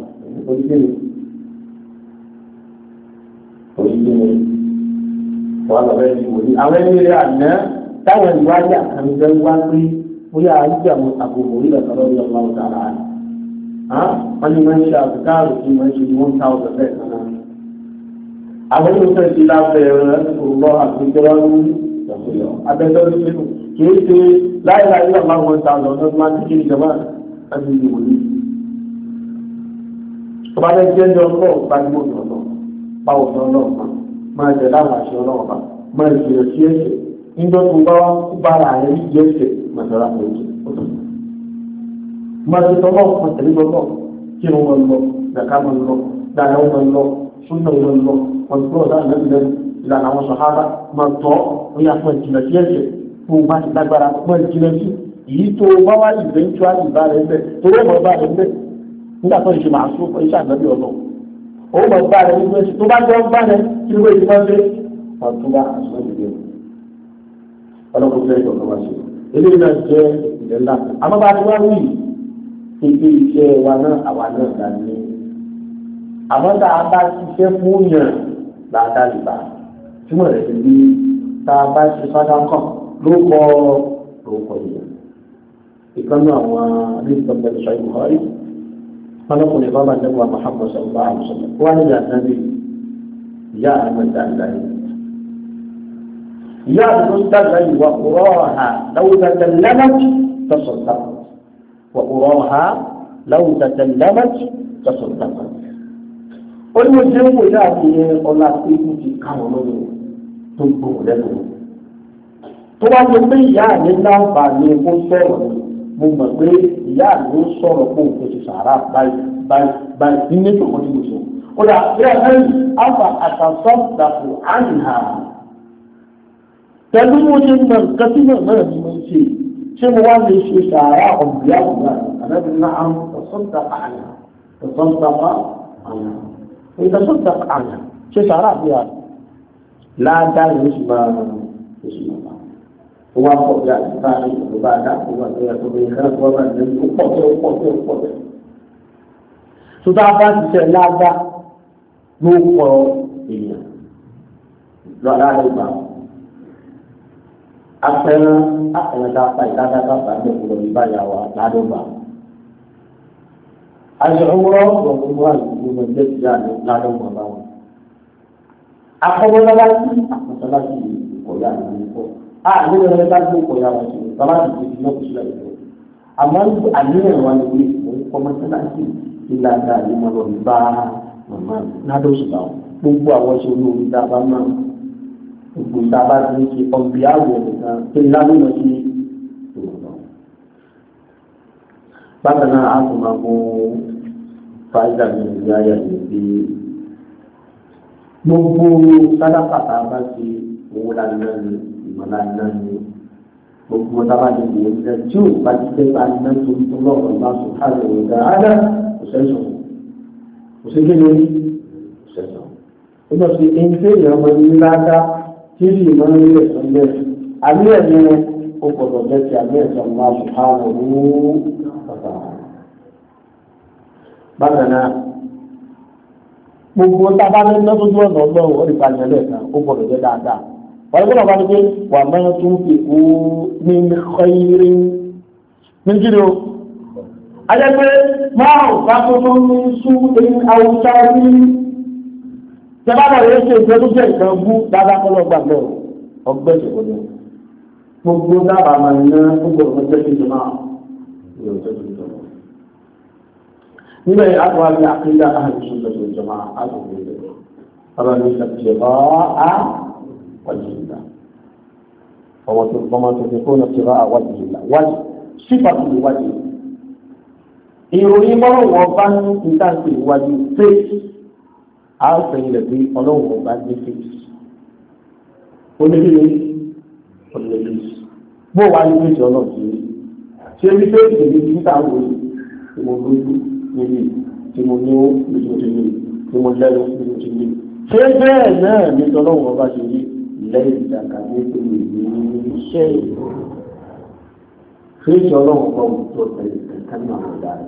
oríṣiríṣi wà lọ́wọ́ ẹni wòlíì àwọn ẹni rẹ̀ àná táwọn ìwádìí àkànjẹ́ wá pé bóyá àyíjà àwọn àbòbò orí ẹ̀ka lọ́wọ́ ìyá ọlọ́run dára rẹ̀ wọ́n ní wọ́n ń ṣe àbùkáàrò tí wọ́n ṣe 1,000 bẹ́ẹ̀ kan náà àwọn tó fẹ́ sí lábẹ́ rẹ̀ ọ̀rọ̀ àgbẹ̀jọ́wá lórí ìṣàkóyọ̀ abẹ́jọ́ ní sínú kìí ṣe láìláì lọ́wọ́ 1,000 ọdún máa ti kí ìjọba àti ìwòlíì ọba lẹ jẹ́ ní ọlọ́ọ̀ gbajúmọ̀ ọ̀nà báwo sọ ọlọ́ọ̀ máa jẹ láwọn àṣẹ ọlọ́ọ̀ bá máa jìnà sí ẹ̀ṣẹ̀ nígbà tó bá bára rẹ̀ ní jẹ́ ẹ̀ṣẹ̀ màtọ́ra àpòjì ọ̀tọ̀. máa ṣe tọ́lọ́ máa tẹ̀lé lọ́lọ́ kí wọ́n máa lọ dàkà máa lọ dáadáa wọ́n máa lọ súnà wọ́n lọ wọ́n ti gbọ́ ọ̀dà lẹ́nu ìlànà àwọn sàhábà máa tọ́ wọ́n yà fún ìjìnà sí ẹ̀ṣẹ̀ tó bá ti lágbára máa jìnà sí èyí tó bá wá ìbẹ́ntúwálì bá rẹ̀ ń bẹ̀ tó rẹ̀ mọ́ bá rẹ̀ ń bẹ̀ nígbà tó ṣe máa sún iṣẹ́ àgbẹ̀bí ọ̀nà ó mọ̀ bá rẹ̀ nígbà tó bá jọ bá rẹ̀ kí ló ti máa ń gbé wọn tó bá àṣọ ìdílé ọlọ́kùnrin fẹ́ ìjọba wá sí eléyìí náà jẹ́ ìdílé ńlá àmọ́ bá ti wá wí ibi iṣẹ́ wa náà àwa náà dá ní àmọ́ tá a bá ṣiṣẹ́ fún yàn láàdá ìbá túmọ̀ rẹ̀ ti bí tá a bá ṣe fádà kàn ló kọ́ ìyàn ìkànnì àwọn adéjọba ìṣọ́ ìbùhọ́rí ọlọ́kùnrin bá bá dẹ́wà Muhammad sallallahu alaihi wasallam wọ́n ní àtàbí ìyá àmàdàláyé ìyá àmàdàláyé wà ọ̀rọ̀ha láwùtàtà lẹ́mọ̀tì tọ́sọ̀tàkọ̀ wà ọ̀rọ̀ha láwùtàtà lẹ́mọ̀tì tọ́sọ̀tàkọ̀ ó ní mo jẹ́ wò yá àfihàn ọlá pé kí ti káwọn lọ́wọ́ tó gbòòrò lẹ́nu tó wá ní pé ìyá àmì láǹfààní kó sọ̀rọ̀ ni mo mọ̀ pé ìyá àlọ́ sọ̀rọ̀ fún òun tó ti sàárà báyìí ní méjì kan tí mo sọ. ó dà bí ẹ̀rẹ́yìn alfa àtàsọ́dàpọ̀ àyìnhà pẹ̀lú mo ṣe mọ̀ nǹkan tí mo náà ni mo ṣe mo wá lè ṣe sàárà ọ̀gbìn àwùjọ àdábì náà tàsọ́dàpọ̀ àyìnhà ìtàsọ́dàpọ̀ àyìnhà ṣe sàárà bí i ládàá yóò sì máa ó wá pọ̀ bí àtúntà ní ìlú bá dá ó wà lórí ẹ̀tọ́ bí nǹkan tó wá bá ní ó pọ̀ tó pọ̀ tó pọ̀ tó. tó tá a bá ti ṣe lágbá ló kọ èèyàn lọ́la ló gbà wọ́n. apẹ̀rẹ̀ tá a pa ìdájọ́ bá bá ní ìlú ìbáyà wa ládó gbà wọ́n. aṣọ òwúrọ̀ ọ̀gbọ̀n wà lóko ní ẹgbẹ́ ìyá ní ládó gbà wọ́n. akọ́bọ́lá sí àkọsọ́lá sí ìkọ̀yà ní ìkọ̀. Nínú ẹgbẹ́ bá gbé ìkọ̀yà wọn sí bàbá àti ìdílé náà kò sílẹ̀ ìfẹ́. Àmọ́ àníyàn wa ni pé mo ń kọ́ mọ́sálásí ìlànà ìmọ̀ lọ bá màmá nádó ṣùgbọ́n gbogbo àwọn ṣe olórí tá a bá máa gbogbo tá a bá ti ń ṣe ọ̀gbìn àwọ̀ nìkan tó ní lábẹ́ lọ sí ìwọ̀n. Bákan náà a tún máa mú fáìdà ní ìlú ayé àti ìgbé gbogbo sádàpàtà bá ti owó lánàá ní ìmọ̀lá náà ní gbogbo tábà ní ìwé ìjẹ tí ò bá ti tẹ́ bá iná tó ń tó lọ́rọ̀ bá sùn káàdì òun dáadáa kò sẹ́sọ̀ kò sí kí lórí kò sẹ́sọ̀. ó lọ sí ẹni tí èèyàn ọmọ ní láńdá tí ìlú ìmọ̀ ní ilé ẹ̀sán bẹ́ẹ̀ àmì ẹ̀mí rẹ̀ ó gbọdọ̀ bẹ́ẹ̀ ti àmì ẹ̀sán bá sùn káàdì òun bàbá. bákan náà gbogbo tábà ní iná tó tó ọ̀nà ọlọ́run ó lè pa ìyẹn lẹ́ẹ̀kan ó gbọdọ̀ jẹ́ dáadáa. wọ́n gbọ́dọ̀ bá ní pé wà máa tún fi kú ní xeyírí ní kí ni o. a jẹ́ pé máa ò bá tó tó ní sú ní àwùjọ ní tẹ́bàbà yẹn ṣe ìfẹ́ tó jẹ́ ìkan bú dáadáa kọ́ lọ́gbà náà ọgbẹ́ ìṣòro ni gbogbo dábàá máa ń ná gbogbo ọ̀gbọ́n jẹ́ kí n máa yọ ọjọ́ tó jọ. níbẹ̀ àtúwà bí akéwà àhàlùsùn lọ́sọ̀ ìjọba àtúwò ìjọba ọ̀rọ̀ ní ìṣàkóso وجه الله وما تنفقون ابتغاء وجه الله وجه صفة الوجه ìròyìn bọ́lọ̀ wọn bá ní ìtàkì ìwájú fèsì á sẹ́yìn lẹ̀ pé ọlọ́run wọn bá dé fèsì onílé onílé bó wà ní fèsì ọlọ́run sí ṣé ní fèsì ní títà wò ó tí mo lójú níbi tí mo ní ó níbi tí mo tí mo lẹ́nu níbi tí mo ṣé bẹ́ẹ̀ náà ní ọlọ́run wọn bá ṣe rí lẹ́yìn ìdàkà nítorí ìlú iṣẹ́ ìlú fèsì ọlọ́run kọ́ tó tẹ̀lé kankan náà wọ́n dáa.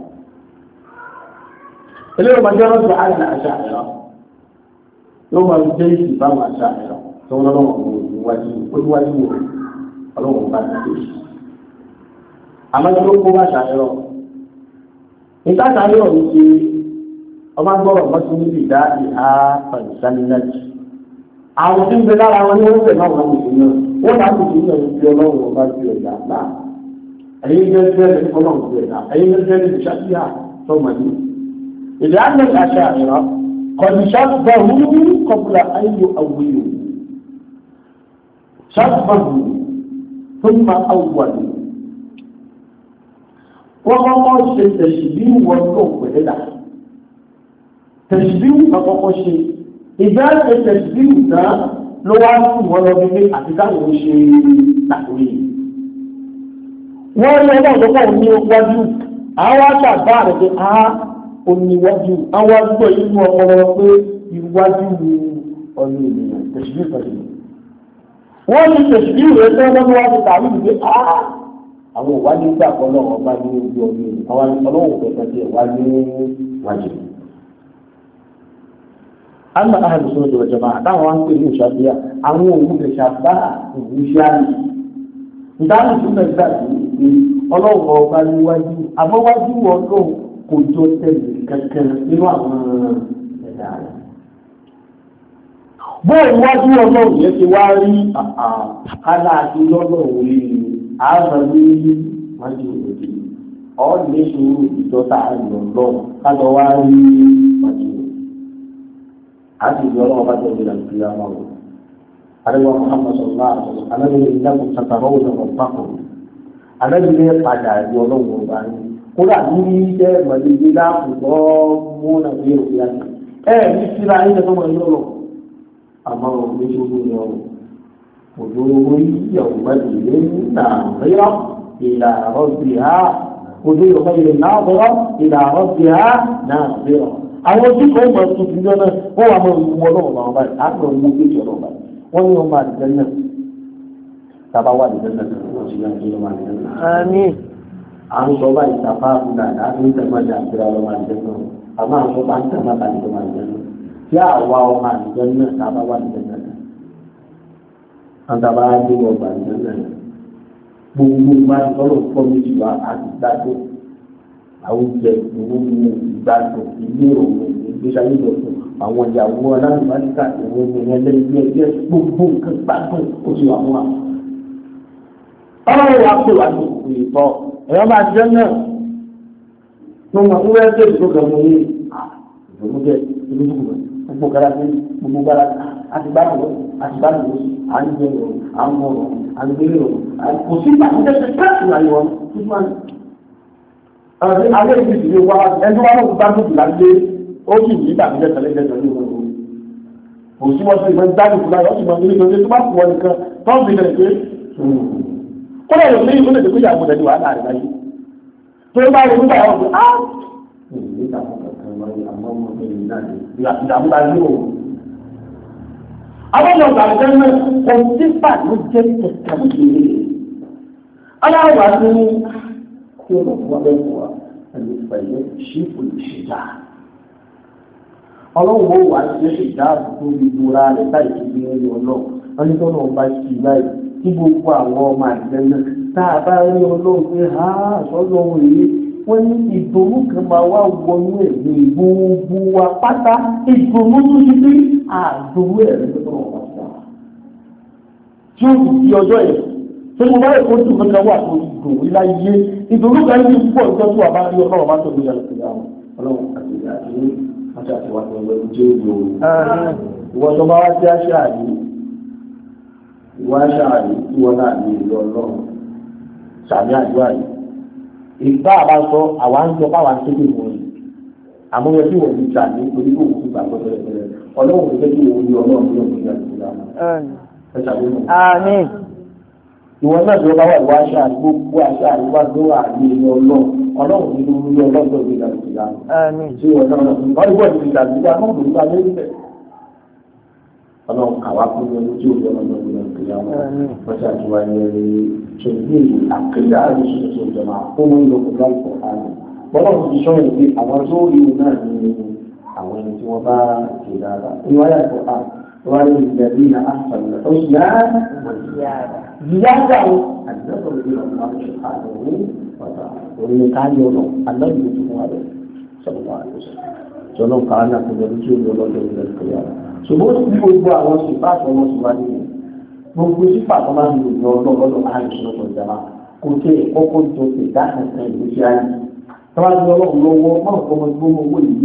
eléyìí máa jẹ́ ọ̀rọ̀ àìsàn àṣà ẹ̀rọ ló máa jẹ́ ìsìn báwọn àṣà ẹ̀rọ tó ń lọ́wọ́ olùwájú wò ọlọ́run bá ti dé. àmọ́ tí ó kó bá àṣà ẹ̀rọ nígbà tá a yọ̀ ní ṣe ọba gbọ́rọ̀ mọ́tò níbi ìdá ìhà pàṣípàlẹ́jì àwọn tí ń bẹ lára wọn ni wọ́n fẹ̀ náà wọ́n ti sùn náà wọ́n bá ti sùn náà ti ọlọ́run ọba ti ẹ̀dá náà ẹ̀yin gẹ́gẹ́ bí ọlọ́run ti ẹ̀dá ẹ̀yin gẹ́gẹ́ bí ìṣàkíyà sọ́mọdé. لأن الأشاعرة قد شبهوا قبل أن يؤولوا شبهوا ثم أولوا وقال التشبيه والروح لله تشبيه فقال شيء إذا التشبيه ده لو أنتم ولا بين أتكلم شيء تقويه ولا لا لو من وجه أو أشبه oníwájú àwọn àgbọ̀ inú ọpọlọ pé iwájú ni ọ̀nà ènìyàn tẹ̀síbí pẹ̀lú wọ́n ní tẹ̀síbí rẹ̀ tó lọ́wọ́ wá ti tàbí ìgbé àwọn ìwádìí gbà kọ́ lọ́wọ́ bá ní ojú ọdún yìí àwọn ọlọ́wọ́ pẹ̀lú tí ẹ̀wá ní wájú. àmọ́ àhàlù sọ́dọ̀ ìjọba jọba àtàwọn wá ń pè ní ìṣàbíyà àwọn òun lè ṣàbá ìwúṣàlì ìdáhùn tó mẹ́ta gbà sí ọlọ́wọ́ ọba níwájú àmọ́ wájú ọlọ́wọ́ kò jọ tẹ̀lé kankan nínú àwọn ẹ̀dá rẹ̀. bóyá iwájú ọlọ́run yẹn ti wá rí kálá àti lọ́lọ́run rí àárọ̀ ní wájú òde ọ̀ọ́dún ní sùúrù ìjọta àlọ́ lọ́wọ́ kálọ̀ wá rí wájú rẹ̀. àti ìlú ọlọ́run bá tẹ̀lé ìlànà ìlú àwọn ọ̀rọ̀. àríwá Muhammad sallallahu alaihi wa sallam alábìrin ìlànà ìtàkàrọ̀ òun ọ̀rọ̀ pàkó alábìrin padà ìlú ọlọ́run ọba ní kódà ní iṣẹ́ mọ̀lẹ́bí láàpùpọ̀ múnà bí òfin àti ní síra ilẹ̀ tó mọ̀ lọ́rọ̀ àmọ́ méjì ó ní ọrọ̀ òjò ìyàwó mẹ́lẹ̀ náà rírọ̀ ìlà rọ́bì ha òjò ìrọ̀mẹ́lẹ̀ náà rírọ̀ ìlà rọ́bì ha náà rírọ̀ àwọn ojú kan mọ̀ tuntun jọ náà wọ́n wà mọ̀ ìwọ náà wà báyìí á mọ̀ owó kéjì ọ̀nà báyìí wọ́n ní ọmọ àdìjẹ́ náà tábà wà ní jẹ́nà tó ti yàn kí ló máa ní jẹ́nà. Àmín. à ń sọ báyìí tàfà fúnra àti ìtẹ̀mọ́jà àkúrà ọmọ àdìjẹ́nà àmọ́ àwọn sọ bá ń tẹ̀mọ́ bá ní ọmọ àdìjẹ́nà tí àwa ọmọ àdìjẹ́nà tábà wà ní jẹ́nà àtàbà dé ọgbà àdìjẹ́nà gbogbo bá tọ́lọ̀ fọ́ méjì wá àti gbádùn àwùjẹ ìwúwo ìgbádùn ilé òun ìgbésàyé ìdọ̀tún àwọn ìyàwó aláàbáríkà ìwọ̀n ìrìn ẹlẹ́gbẹ́ ẹgbẹ́ gbogbo nǹkan gbádùn ó ti wà fún wa. ọlọ́run wa pè wá ní òkú ìtọ́ ẹ̀rọ máa jẹ́ náà tó mọ̀ ń wẹ́ tó ìtò gan mọ́ ní ìdùnnú jẹ́ ìdúgbò gbogbo gara sí gbogbo gara àti gbádùn à ń jẹ ọ̀rọ̀ à ń mọ̀ ọ̀rọ̀ à ń gbé ọ̀rọ̀ kò sí ìgbà tó tẹ̀sẹ̀ káàkiri àyè wọn tó máa ń. alẹ́ ìdí ìdílé wa ẹni tó wà lóko gbádùn jù láti ó sì ní ìdàgbé jẹ́sẹ̀lẹ́jẹ́sẹ̀ ní ọ̀rọ̀ kò sí wọ́n sí ìmọ̀ ìdájọ́ ìfúnra yọ̀ sí ìmọ̀ ìdílé tó bá fún wọn nìkan tó ń fi lẹ̀ pé kó lè lè ní ìdílé ìyàwó rẹ̀ ní wàhálà rẹ̀ láyé tó bá rí nígbà yàwó pé á ìdààmú la ní o. àwọn ọmọ ọ̀gá náà kò sí pàdé jẹ́ kẹ̀kẹ́ kékeré aláwọ̀ wá sí kí ọ̀nà fún wa bẹ́ẹ̀ fún wa ẹni pẹ̀lú ṣífù ìṣèjà ọlọ́run ó wà sí ìdáàbò tó fi bora rẹ̀ láì fi bí ẹni ọlọ́run wọn ní tọ́nà ọba sí láì tí gbogbo àwọn ọmọ àgbẹ̀ náà tá a bá rí ọlọ́run pé ha sọ́dọ̀ ohun èyí wọ́n ní ìdùnnú kan máa wá wọnú ẹ̀mí gbogbo wa pátá ìdùnnú tó ti bí àdùnnú ẹ̀rí tó tọ̀nà ọba sí wa. tí ó sì di ọjọ́ yìí tó mo bá rẹ̀ kó tù kankan wà tó ìdùnnú láyé ìdùnnú kan ní púpọ̀ ìjọ tó wà bá rí ọlọ́run bá tó gbé yàrá sí ọlọ́run àti wọ́n ṣe àtiwá tó ẹgbẹ́ jẹ́ ìlú ìwọ́n tó bá wá sí aṣáàrí ìwọ́ aṣáàrí tí wọ́n náà ní ìlú ọlọ́run sàmì àdúrà yìí ìgbà àbá sọ àwa ń sọ báwa ń tẹ́lẹ̀ wọ́n yìí àmúyẹ tí wọ́n ti gbà ní orí kò kú gbàgbọ́ tẹ́lẹ̀ ọlọ́run kò tẹ́lẹ̀ wọ́n ní ọlọ́run ní ọ̀gbìn àdúrà ẹ ṣàbẹ̀wò. ìwọ́n náà tó bá wà ìwọ́ aṣáàrí gbogbo aṣáàrí wá tó wà ní ìlú ọlọ́run ní orí ọlọ́run tó gbé àdúrà tí wọ́n náà wọ́n ní bọ́ọ̀lù ìdàgbà náà ló ń bá lórí bẹ́ẹ̀. ọlọ́run àwa kún ní ojú òjò ọlọ́run ní ìpínlẹ̀ wọn wọ́n ti àti wáyé ṣèlú àkéyà àdúgbò tó jọba ó ń lọ kó láì pọ̀ láàyè. bọ́lọ́run ti sọ ìpè àwọn tó rí i náà ní àwọn ẹni tí wọ́n bá ṣe dáadáa. ìwáyà ìpọ̀ à wáyé ìgbẹ̀bí na àfàlẹ̀ ó sì yá ziyada àdúgbò ìlú ọ̀nà àdúgbò ọ̀tà orí káyọ̀ náà àdúgbò tó fún wa rẹ̀ sọ̀rọ̀ wa rẹ̀ sọ̀rọ̀ káwọn náà kò lọ́dún tí ó lọ lọ́dún ìlú ìkọyà rẹ̀. ṣùgbọ́n tí gbogbo àwọn sípàtì ọmọ sí wáyé yẹn gbogbo sípàtì ọmọ sí ìlú ọlọ́dún àìsàn ọ̀tọ̀ ìjàmá kò tẹ kọ́kọ́ tó tẹ dáhùn kan ìlú sí ayé. tọ́wọ́ ti ọlọ́run lọ́wọ́ máa kọ́ ọmọ gbogbo owó ìwé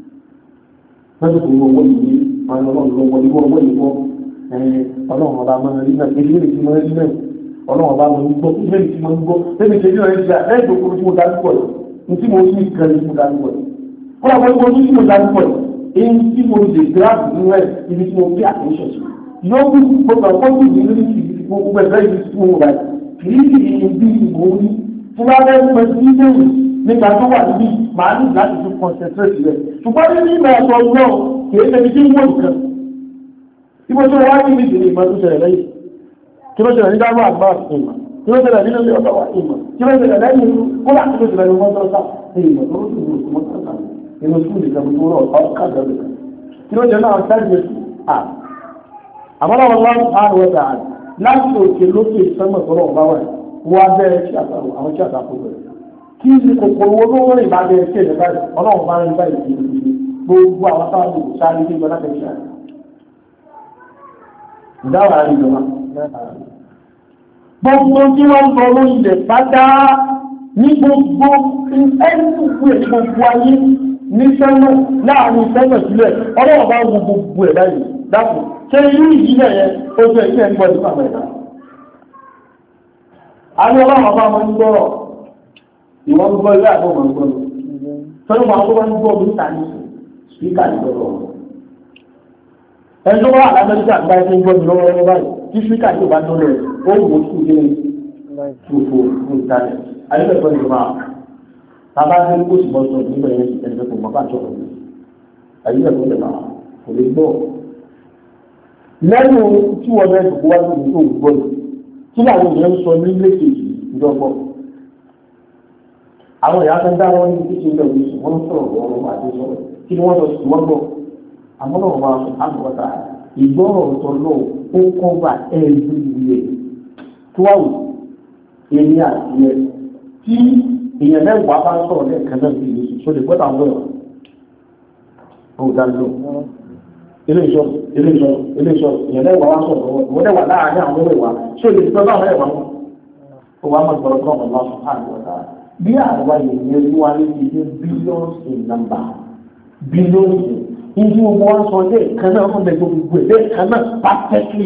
lọ́dún gbogbo owó ìwé máa ń lọ́wọ́ ìwọ owó ìwọ ọlọ́run ọba máa rí náà èdè lè ti máa rí náà ọlọ́run ọba máa ń gbọ́ ilé ìtì máa ń gbọ́ lẹ́bi ìṣẹ́jú rẹ̀ ń ṣe àlẹ́gbẹ̀ẹ́ kúrú tí mo dá púpọ̀ yìí tí mo ní ìkan tí mo dá púpọ̀ yìí kọ́lá wọ́n gbọ́ tí mo dá púpọ̀ yìí èyí tí mo lè gíráàbù nínú ẹ̀ ibi tí mo fi àtẹ̀ṣọ̀ sí yóò bí gbogbo àkọ́kọ́ yìí lórí ti gbogbo ẹ̀fẹ́ yìí tí mo wà kì í sì ní bí ìbò rí tí wọ́n fẹ́ pẹ́ sí ìdéhùn nígbà tó wà níbí màá ní láti tún concentrate rẹ̀ ṣùgbọ́n nínú ìgbà ọ̀sọ̀ náà kì í ṣe ibi tí wọ́n nìkan ibo tó wá ní ìdílé ìmọ̀ tó ṣẹlẹ̀ lẹ́yìn kí ló ṣẹlẹ̀ ní dáwọ́ àgbà ìmọ̀ kí ló ṣẹlẹ̀ nínú ilé ọ̀dọ́ wa ìmọ̀ kí ló ṣẹlẹ̀ lẹ́yìn kódà kí ló ṣẹlẹ̀ ní mọ́tọ́sá ìmọ̀ tó rúdù ní mọ́tọ́sá inú sùúrù ìjọba tó rọ̀ ọ̀ká ìjọba kí ló ṣẹlẹ̀ náà sáàjì à àmọ́láwọ̀ láti àrùn ọ̀dà láti òkè lókè sẹ́mọ̀ tọ́rọ̀ ọ̀bá wà wọ́n abẹ́rẹ́ sí àtàrò àwọn sí àtàkùn rẹ̀ kí ní kòkòrò owó lówó rìn bá bẹ́ẹ̀ sí ẹ̀dẹ̀ báyìí ọlọ́run bá ń báyìí sí gbogbo àwọn táwọn sáré ní ìjọba tẹ̀sí àrẹ ìdáwà àríjọba gbogbo tí wọ́n ń sọ lórí ilẹ̀ pátá ní gbogbo ẹnìkú ẹ̀ gbogbo ayé ní sẹ́nà láàrin sẹ́nà sílẹ̀ ọlọ́wọ́ bá wo gbogbo ẹ̀ báyìí dákù ṣe irú ìjìnlẹ̀ yẹn ó jẹ́ ìṣẹ́ ìgbọ́ ìgbà mẹ́ta a ní ọlọ́wọ́ bá wọn gbọ́rọ̀ ìwọ́n gbọ́ ilé àbọ̀ wọn gbọ́rọ̀ sọ́nà wọn tó wọ́n gbọ́ níta ní spíkà ìgbọ́rọ̀ ẹjọ́ wà lábẹ́ríkà gba ẹgbẹ́ gbọ́ mi lọ́wọ́ lọ́wọ́ báyìí tí spíkà tó bá tó lẹ̀ ó wò ó kú kí ni ṣòfò ní ìtàlẹ̀ ayélujára ìjọba bàbá tí kò sì bọ́ sọ nígbà yẹn ẹgbẹ́ kò mọ́ bá jọ ọ̀rọ̀ ayélujára ìjọba kò lè gbọ́ lẹ́nu tí wọ́n bẹ́ẹ̀ tó wá lórí tó gbọ́ yìí kí làwọn èèyàn ń sọ ní méjèèjì ìjọpọ̀ àwọn ìyá kan dá wọn ní títí ń bẹ̀rù sí wọ́n sọ̀rọ̀ ọ̀rọ̀ àti sọ̀rọ̀ kí ni wọ́n sọ sí wọ́n gbọ́ àmọ́ náà wọ́n sọ àgbọ̀ta ìgbọ́rọ̀ ọ̀tọ̀ náà ó kọ́ba ẹ̀ẹ́dì ìwé tó wà wù èmi àti ẹ̀ tí èèyàn mẹ́wàá bá sọ̀rọ̀ lẹ́ẹ̀kan náà bí ìlú sọ lè gbọ́dọ̀ àwọn ọ̀rọ̀ ọ̀dàlọ́ ilé-ìṣọ́ èèyàn mẹ́wàá wá sọ̀rọ̀ wọ́n dẹ̀wà láàárín àwọn mẹ́wàá sọ lè gbọ́dọ̀ àwọn mẹ́wàá ó wà má gbọ́dọ̀ kọ́ ọ̀nà ọ̀sán àgbọ̀ta bí àwa èèyàn ní wá ní ti billions in number billions ìdí ogun wa sọ lẹ́ẹ̀kan náà wọ́n lè gbogbo lẹ́ẹ̀kan náà perfectly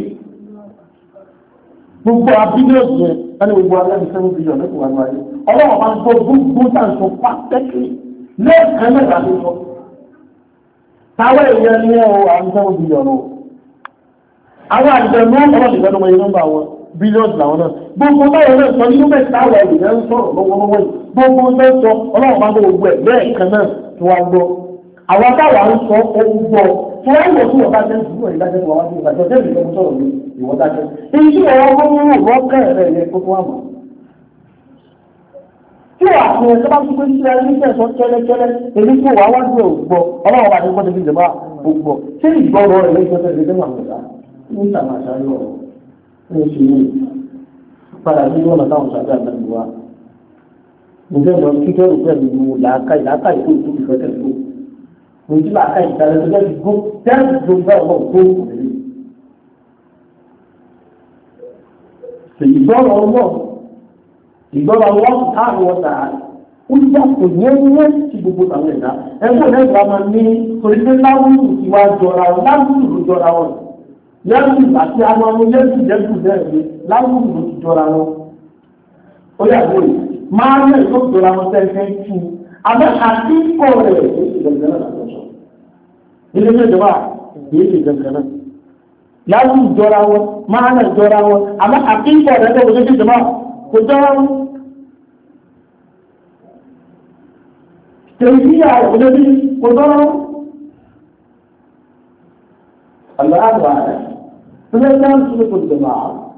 gbogbo abílíọ̀nù yẹn wọ́n ní gbogbo aláàbí 7 billion lẹ́kùn wà wáyé ọlọ́wọ́ bá gbọ́ gbogbo tàǹsọ̀ perfectly lẹ́ẹ̀kan náà láti sọ táwọn èèyàn ní ẹ̀rọ àwọn 7 billion o àwọn àjẹmú ọlọ́dún ìgbẹ́nu mọ nọ́mbà wọn bílíọ̀nù làwọn náà gbogbo báyọ̀ náà sọ nínú mẹ́ta àwọn èèyàn ń sọ̀rọ̀ lọ́wọ́lọ́wọ́ yìí gbogbo tó ń sọ ọlọ́wọ́ bá gbogbo ẹ̀ lẹ́ẹ̀kan náà tí wọ́n gbọ́ àwọn táwa ń sọ ohun gbọ́ tí wọ́n yóò fún ọ̀gá jẹ́ ìdúró ìdájọ́ tó wà wájú ìdájọ́ tẹ́lẹ̀ ìjọba sọ̀rọ̀ ní ìwọ́dájọ́ èyí tí ọ̀rọ̀ ọgbọ́n wọ́n kẹ́rẹ̀ rẹ̀ kó tó wà mọ́. tí wàá fún ẹ sábà tún pé sí ẹni tẹ̀ sọ kẹ́lẹ́kẹ́lẹ́ èyí tí wàá wájú ẹ̀ gbọ́ ọlọ́wọ́ bá ti gbọ́dọ̀ bí ìjọba gbọ́ ṣé ìgbọ́rọ̀ ẹ̀ lẹ́yìn tó tẹ̀lé dẹ́nu àwọn ìlà ní ìsàmàṣà yọ̀ ní oṣù yìí padà sí ọ̀nà táwọn ṣàbẹ̀ àgbàdo wa mo fẹ́ lọ kíkẹ́rù pẹ̀lú làákàyè tó ìfẹ́ tẹ̀lé mo ti láàká ìdálẹ́ tó jẹ́ gbó tẹ́lẹ̀ tó bá ọ̀pọ̀ tó kùnrin. ìgbọ́rọ̀ ọlọ́ ìgbọ́rọ̀ ọlọ́ káàrọ̀ wọ́ta ó yàtọ̀ yẹ́nyẹ́ sí gbogbo àwọn ẹ̀dá ẹgbẹ́ ẹ̀dá máa ní torí pé láwùjọ ti wá jọra wọn láwùjọ ló jọra wọn yẹ́rù àti àwọn ọmọ yẹ́rù yẹ́rù bẹ́ẹ̀ láwùjọ ló ti jọra wọn. ó yàtọ̀ yìí máa ń rẹ̀ tó jọra wọn tẹ́lẹ̀ tú àmọ́ àtìkọ́ rẹ̀ ìgbẹ̀gbẹ̀ náà lọ́sọ̀. ilé ìjọba kìí ṣe ìgbẹ̀gbẹ̀ náà. láwùjọ jọra wọn máa ń jọra wọn àmọ́ àtìkọ́ rẹ̀ tó wọlé ìjọba kò jọra wọn. tẹ̀síyà òde bí kò jọra wọn. àlàáfà rẹ̀ tó lè dá sí kò jọba.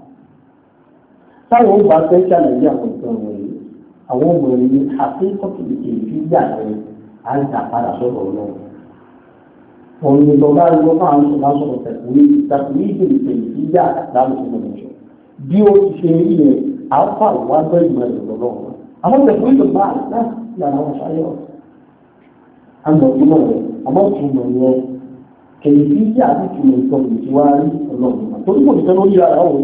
táwọn ò bá fẹ́ ṣàlàyé àwọn ìtàn wọ̀nyí àwọn ọmọ ẹni àfikọ́tù ìkèéfìyà rẹ̀ á ń tà padà sọ̀rọ̀ náà. òun ni lọ́ba ló máa ń sọ̀rọ̀ sọ̀rọ̀ tẹ̀kùrí ìkèéfìyà láwùjọ ìmọ̀ bí ó ti ṣe rí yẹn àáfà wá gbọ́ ìmọ̀ ẹ̀rọ lọ́wọ́. àwọn tẹ̀kùrí ìlú máa láti yàrá wọn ṣáyọ̀. àmọ̀ ìmọ̀ rẹ̀ àmọ̀ ìtumọ̀ yẹn kèéfìyà àti ìtumọ̀ ìtọ́jú ti wá rí ọlọ́run torí kò ní tẹ́ lórí ara òun.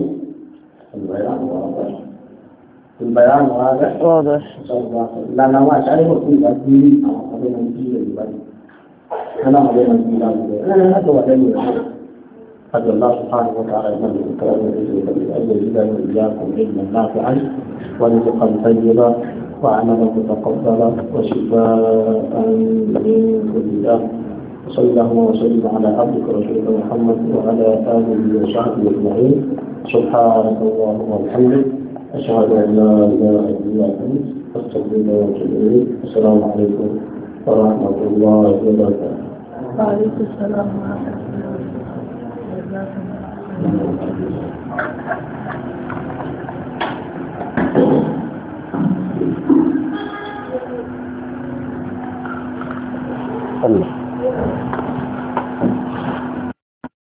البيان واضح لأن ما شارك في الأدين أو قبل الدين البديل أنا علينا البلاد أنا هذا هو دليل قد الله سبحانه وتعالى من الكلام الذي أن يزيدنا وإياكم علما نافعا ورزقا طيبا وعملا متقبلا وشفاء من كل داء وصلى الله وسلم على عبدك ورسولك محمد وعلى آله وصحبه أجمعين سبحانك اللهم وبحمدك أشهد أن لا إله إلا أنت أستغفرك وأتوب إليك السلام عليكم ورحمة الله وبركاته. وعليكم السلام ورحمة الله وبركاته.